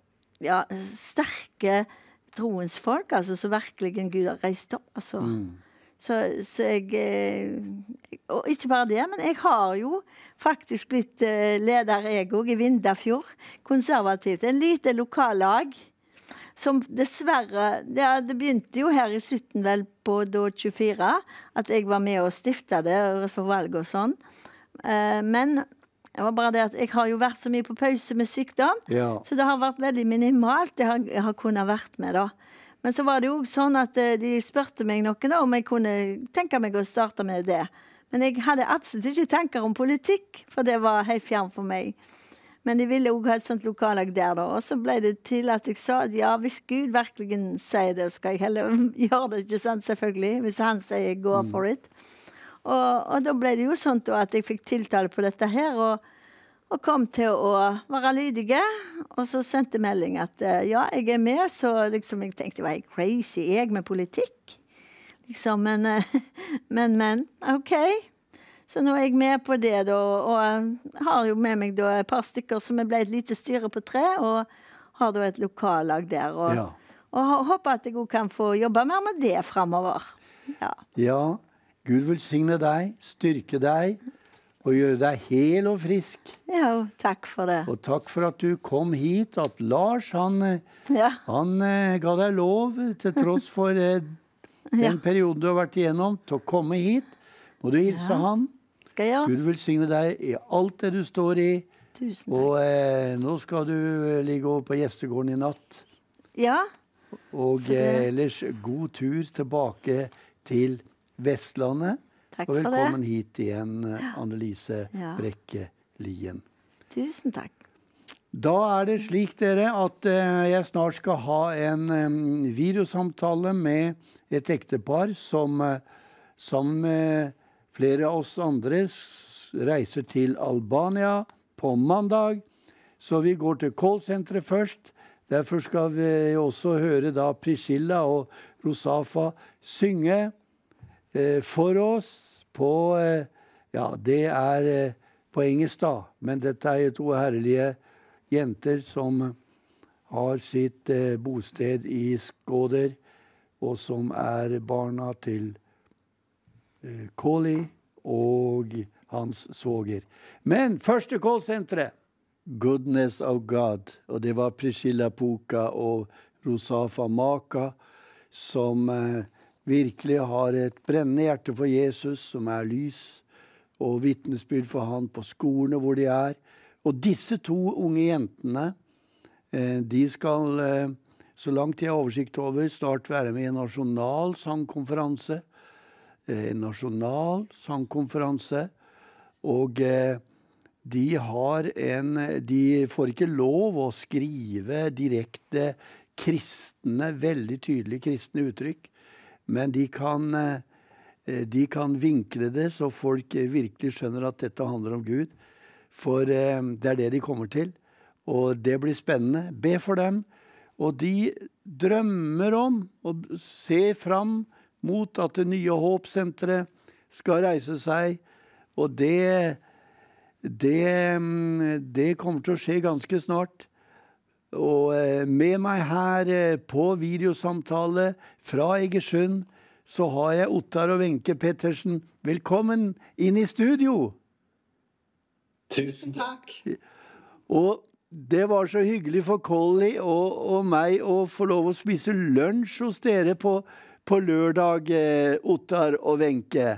sterke troens folk, altså, så virkelig Gud har reist opp, altså. Så jeg, og ikke bare det, men jeg har jo faktisk blitt leder jeg også i Vindafjord, konservativt, en lite lokallag, som dessverre, det begynte jo her i slutten vel på da 24, at jeg var med og stiftet det for valg og sånn. Men det var bare det at jeg har jo vært så mye på pause med sykdom, så det har vært veldig minimalt det jeg har kunnet vært med da. Men så var det jo sånn at de spørte meg noen da, om jeg kunne tenke meg å starte med det. Men jeg hadde absolutt ikke tenker om politikk, for det var helt fjern for meg. Men de ville også ha et sånt lokallag der da, og så ble det til at jeg sa at hvis Gud virkelig sier det, skal jeg heller gjøre det, ikke sant, selvfølgelig, hvis han sier go for it. Og da ble det jo sånn at jeg fikk tiltale på dette her, og kom til å være lydige, og så sendte melding at jeg er med, så liksom jeg tenkte, var jeg crazy, jeg med politikk? Liksom, men, ok. Så nå er jeg med på det da, og jeg har jo med meg da et par stykker som ble et lite styre på 3, og har da et lokallag der, og håper at jeg også kan få jobbe mer med det fremover. Ja, Gud velsigne deg, styrke deg, og gjøre deg hel og frisk. Ja, takk for det. Og takk for at du kom hit, at Lars, han ga deg lov, til tross for den perioden du har vært igjennom, til å komme hit. Må du hilse han. Skal jeg? Gud velsigne deg i alt det du står i. Tusen takk. Og nå skal du ligge over på gjestegården i natt. Ja. Og ellers god tur tilbake til Vestlandet. Takk og velkommen for det. Hit igjen, Annelise Brekke Lien. Tusen takk. Da er det slik, dere, at jeg snart skal ha en videosamtale med et ektepar som sammen med flere av oss andre reiser til Albania på mandag. Så vi går til callsenteret først. Derfor skal vi også høre da Priscilla og Rosafa synge for oss på, det er på engelsk da, men dette er jo 2 herlige jenter som har sitt bosted i Skåder, og som er barna til Kåli og hans svoger. Men første callsenteret, Goodness of God, og det var Priscilla Puka og Rosafa Maka, som virkelig har et brennende hjerte for Jesus, som er lys, og vittnesbyrd for han på skolene hvor de er. Og disse 2 unge jentene, de skal, så langt jeg har oversikt over, snart være med i en nasjonal sangkonferanse, og de får ikke lov å skrive direkte kristne, veldig tydelige kristne uttrykk, men de kan vinkle det så folk virkelig skjønner at dette handler om Gud, for det er det de kommer til, og det blir spennende. Be for dem, og de drømmer om å se fram mot at det nye håpsenteret skal reise seg, og det kommer til å skje ganske snart. Og med meg her på videosamtale fra Egersund, så har jeg Ottar og Wenche Pettersen. Velkommen inn i studio! Tusen takk. Og det var så hyggelig for Colly og meg å få lov å spise lunsj hos dere på lørdag, Ottar og Wenche.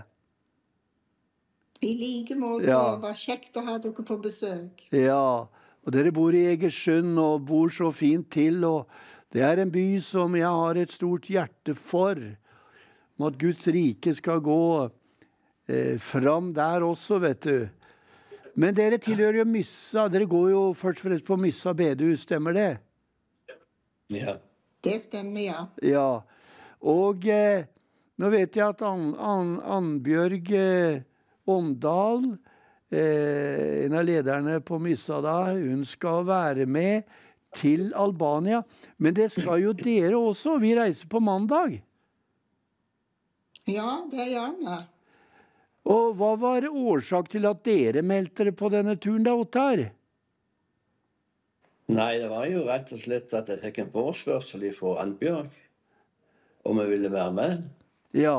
I like måte, Ja. det var kjekt å ha dere på besøk. Ja, og dere bor i Egersund og bor så fint til, og det er en by som jeg har et stort hjerte for. Om at Guds rike skal gå fram der også, vet du. Men dere tilhører jo Myssa. Dere går jo først og fremst på Myssa bedehus, stemmer det? Ja. Det stemmer, ja. Ja. Og nå vet jeg at Annbjørg Åndal, en av lederne på Myssa da, hun skal være med til Albania. Men det skal jo dere også. Vi reiser på mandag. Ja, det gjør vi. Og hva var årsak til at dere meldte dere på denne turen da, Ottar? Nei, det var jo rett og slett at jeg fikk en forespørsel fra Annbjørg om jeg ville være med. Ja.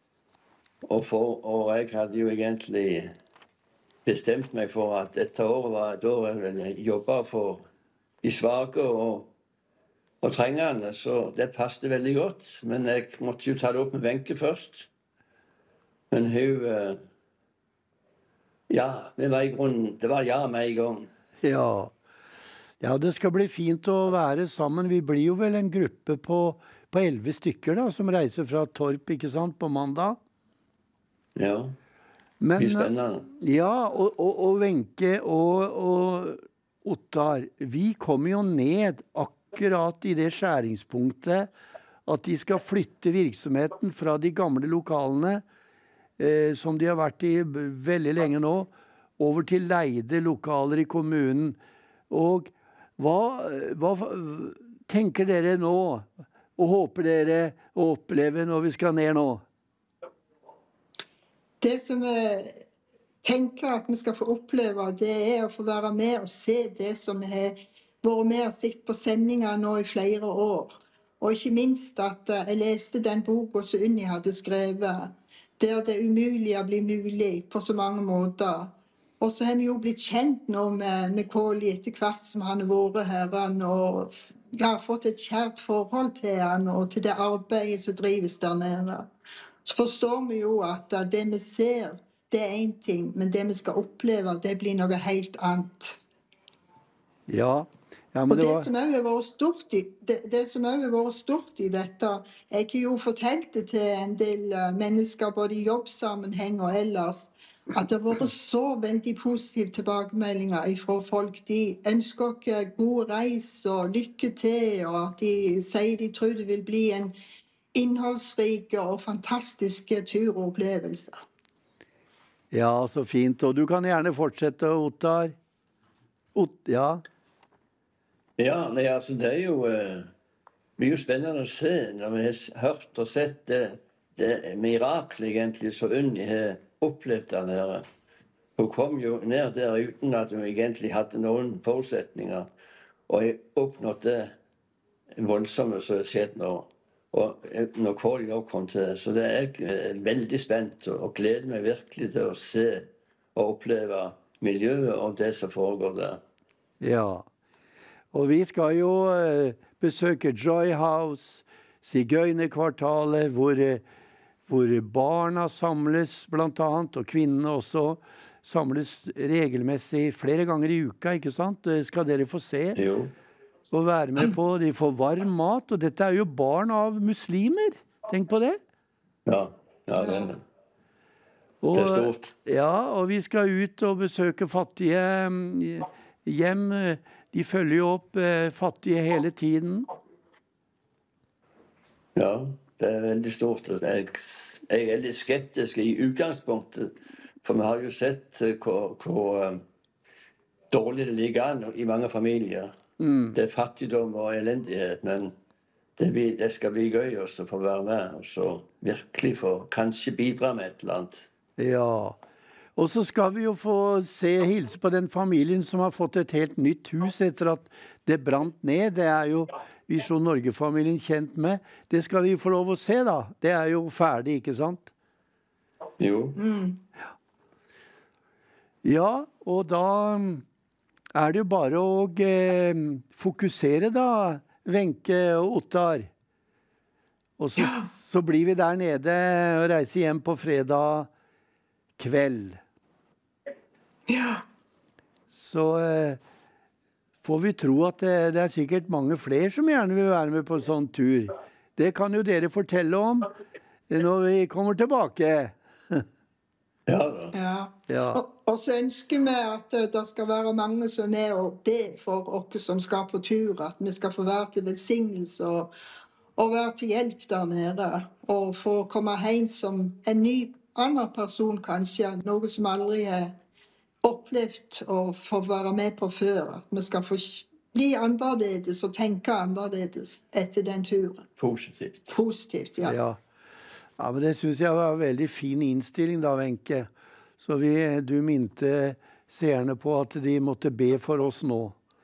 Og jeg hadde jo egentlig bestemt meg for at dette året var et år jeg ville jobbe for de svake og trengende, så det passet veldig godt. Men jeg måtte jo ta det opp med Wenche først. Men hun ja, det var ja med en gang. Ja. Ja, det skal bli fint å være sammen. Vi blir jo vel en gruppe på 11 stykker da, som reiser fra Torp, ikke sant, på mandag. Ja, Men, det blir spennende. Ja, og Wenche og Ottar, vi kommer jo ned akkurat i det skjæringspunktet at de skal flytte virksomheten fra de gamle lokalene, som de har vært i veldig lenge nå, over til leide lokaler i kommunen. Og hva tenker dere nå, og håper dere å oppleve når vi skal ned nå? Det som jeg tenker at vi skal få oppleve, det er å få være med og se det som vi har vært med og sett på sendinger nå i flere år. Og ikke minst at jeg leste den boka som Unni hadde skrevet, der det umulige blir mulig på så mange måter. Og så har vi jo blitt kjent nå med Colly etter hvert som han har vært her, og jeg har fått et kjært forhold til han og til det arbeidet som drives der nede. Så forstår vi jo at det vi ser, det er en ting, men det vi skal oppleve, det blir noe helt annet. Ja, men og det som også har vært stort det som også har vært stort i dette, jeg har jo fortalt det til en del mennesker, både i jobbsammenheng og ellers, at det har vært så veldig positive tilbakemeldinger fra folk. De ønsker dere god reis og lykke til, og at de sier de tror det vil bli en innholdsrike og fantastiske turopplevelser. Ja, så fint. Og du kan gjerne fortsette, Ottar. Ja. Ja, nei, altså det er jo mye spennende å se når vi har hørt og sett det mirakelet egentlig som Unni har opplevd der nede. Hun kom jo ned der uten at hun egentlig hadde noen forutsetninger, og har oppnådd det voldsomme som har skjedd nå. Og når Colly også kom til det, så det er jeg veldig spent og gleder meg virkelig til å se og oppleve miljøet og det som foregår der. Ja, og vi skal jo besøke Joy House, Sigøynerkvartalet, hvor barna samles blant annet, og kvinnene også samles regelmessig flere ganger i uka, ikke sant? Det skal dere få se. Jo. Og være med på. De får varm mat, og dette er jo barn av muslimer. Tenk på det. Ja, det er det. Det er stort. Ja, og vi skal ut og besøke fattige hjem. De følger jo opp fattige hele tiden. Ja, det er veldig stort. Jeg er litt skeptisk i utgangspunktet, for vi har jo sett hvor dårlig det ligger an i mange familier. Det er fattigdom og elendighet, men det skal bli gøy også for å være med, og så virkelig for kanskje bidra med et eller annet. Ja, og så skal vi jo få hilse på den familien som har fått et helt nytt hus etter at det brant ned. Det er jo Visjon Norge-familien kjent med. Det skal vi få lov å se da. Det er jo ferdig, ikke sant? Jo. Ja, og da er det jo bare å fokusere da, Wenche og Ottar. Og så blir vi der nede og reiser hjem på fredag kveld. Ja. Så får vi tro at det er sikkert mange flere som gjerne vil være med på en sånn tur. Det kan jo dere fortelle om når vi kommer tilbake. Ja da. Ja. Ja. Og så ønsker vi at det skal være mange som er med og be for oss som skal på tur, at vi skal få være til velsignelse og være til hjelp der nede, og få komme hjem som en ny annen person kanskje, noe som aldri er opplevd å få være med på før, at vi skal få bli annerledes og tenke annerledes etter den turen. Positivt. Positivt, ja. Ja. Ja, men det synes jeg var en veldig fin innstilling da, Wenche. Så du minte seerne på at de måtte be for oss nå.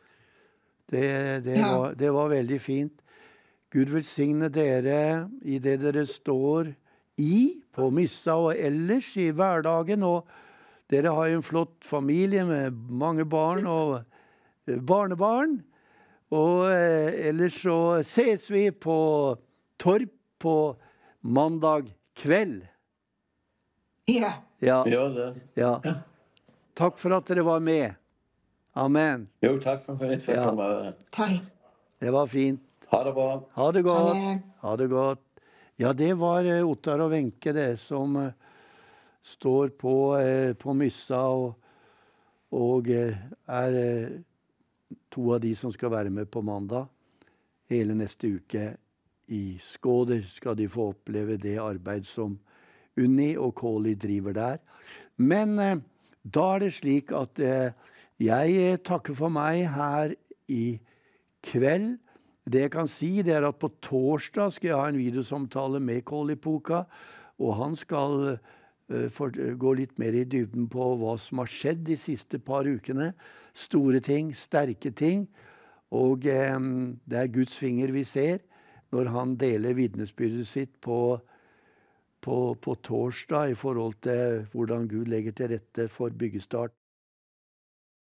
Det var veldig fint. Gud velsigne dere i det dere står på missa og ellers i hverdagen. Og dere har jo en flott familie med mange barn og barnebarn. Og ellers så ses vi på Torp på mandag kveld. Ja. Ja. Gjør det. Ja. Takk for at dere var med. Amen. Jo, takk for at jeg fikk Ja. komme. Takk. Det var fint. Ha det bra. Ha det godt. Amen. Ha det godt. Ja, det var Ottar og Wenche det som står på missa og er to av de som skal være med på mandag. Hele neste uke i Skåder skal de få oppleve det arbeid som Unni og Kåli driver der. Men da er det slik at jeg takker for meg her i kveld. Det jeg kan si, det er at på torsdag skal jeg ha en videosamtale med Kåli Puka, og han skal gå litt mer i dybden på hva som har skjedd de siste par ukene. Store ting, sterke ting, og det er Guds finger vi ser når han deler vitnesbyrdet sitt på torsdag i forhold til hvordan Gud legger til rette for byggestart.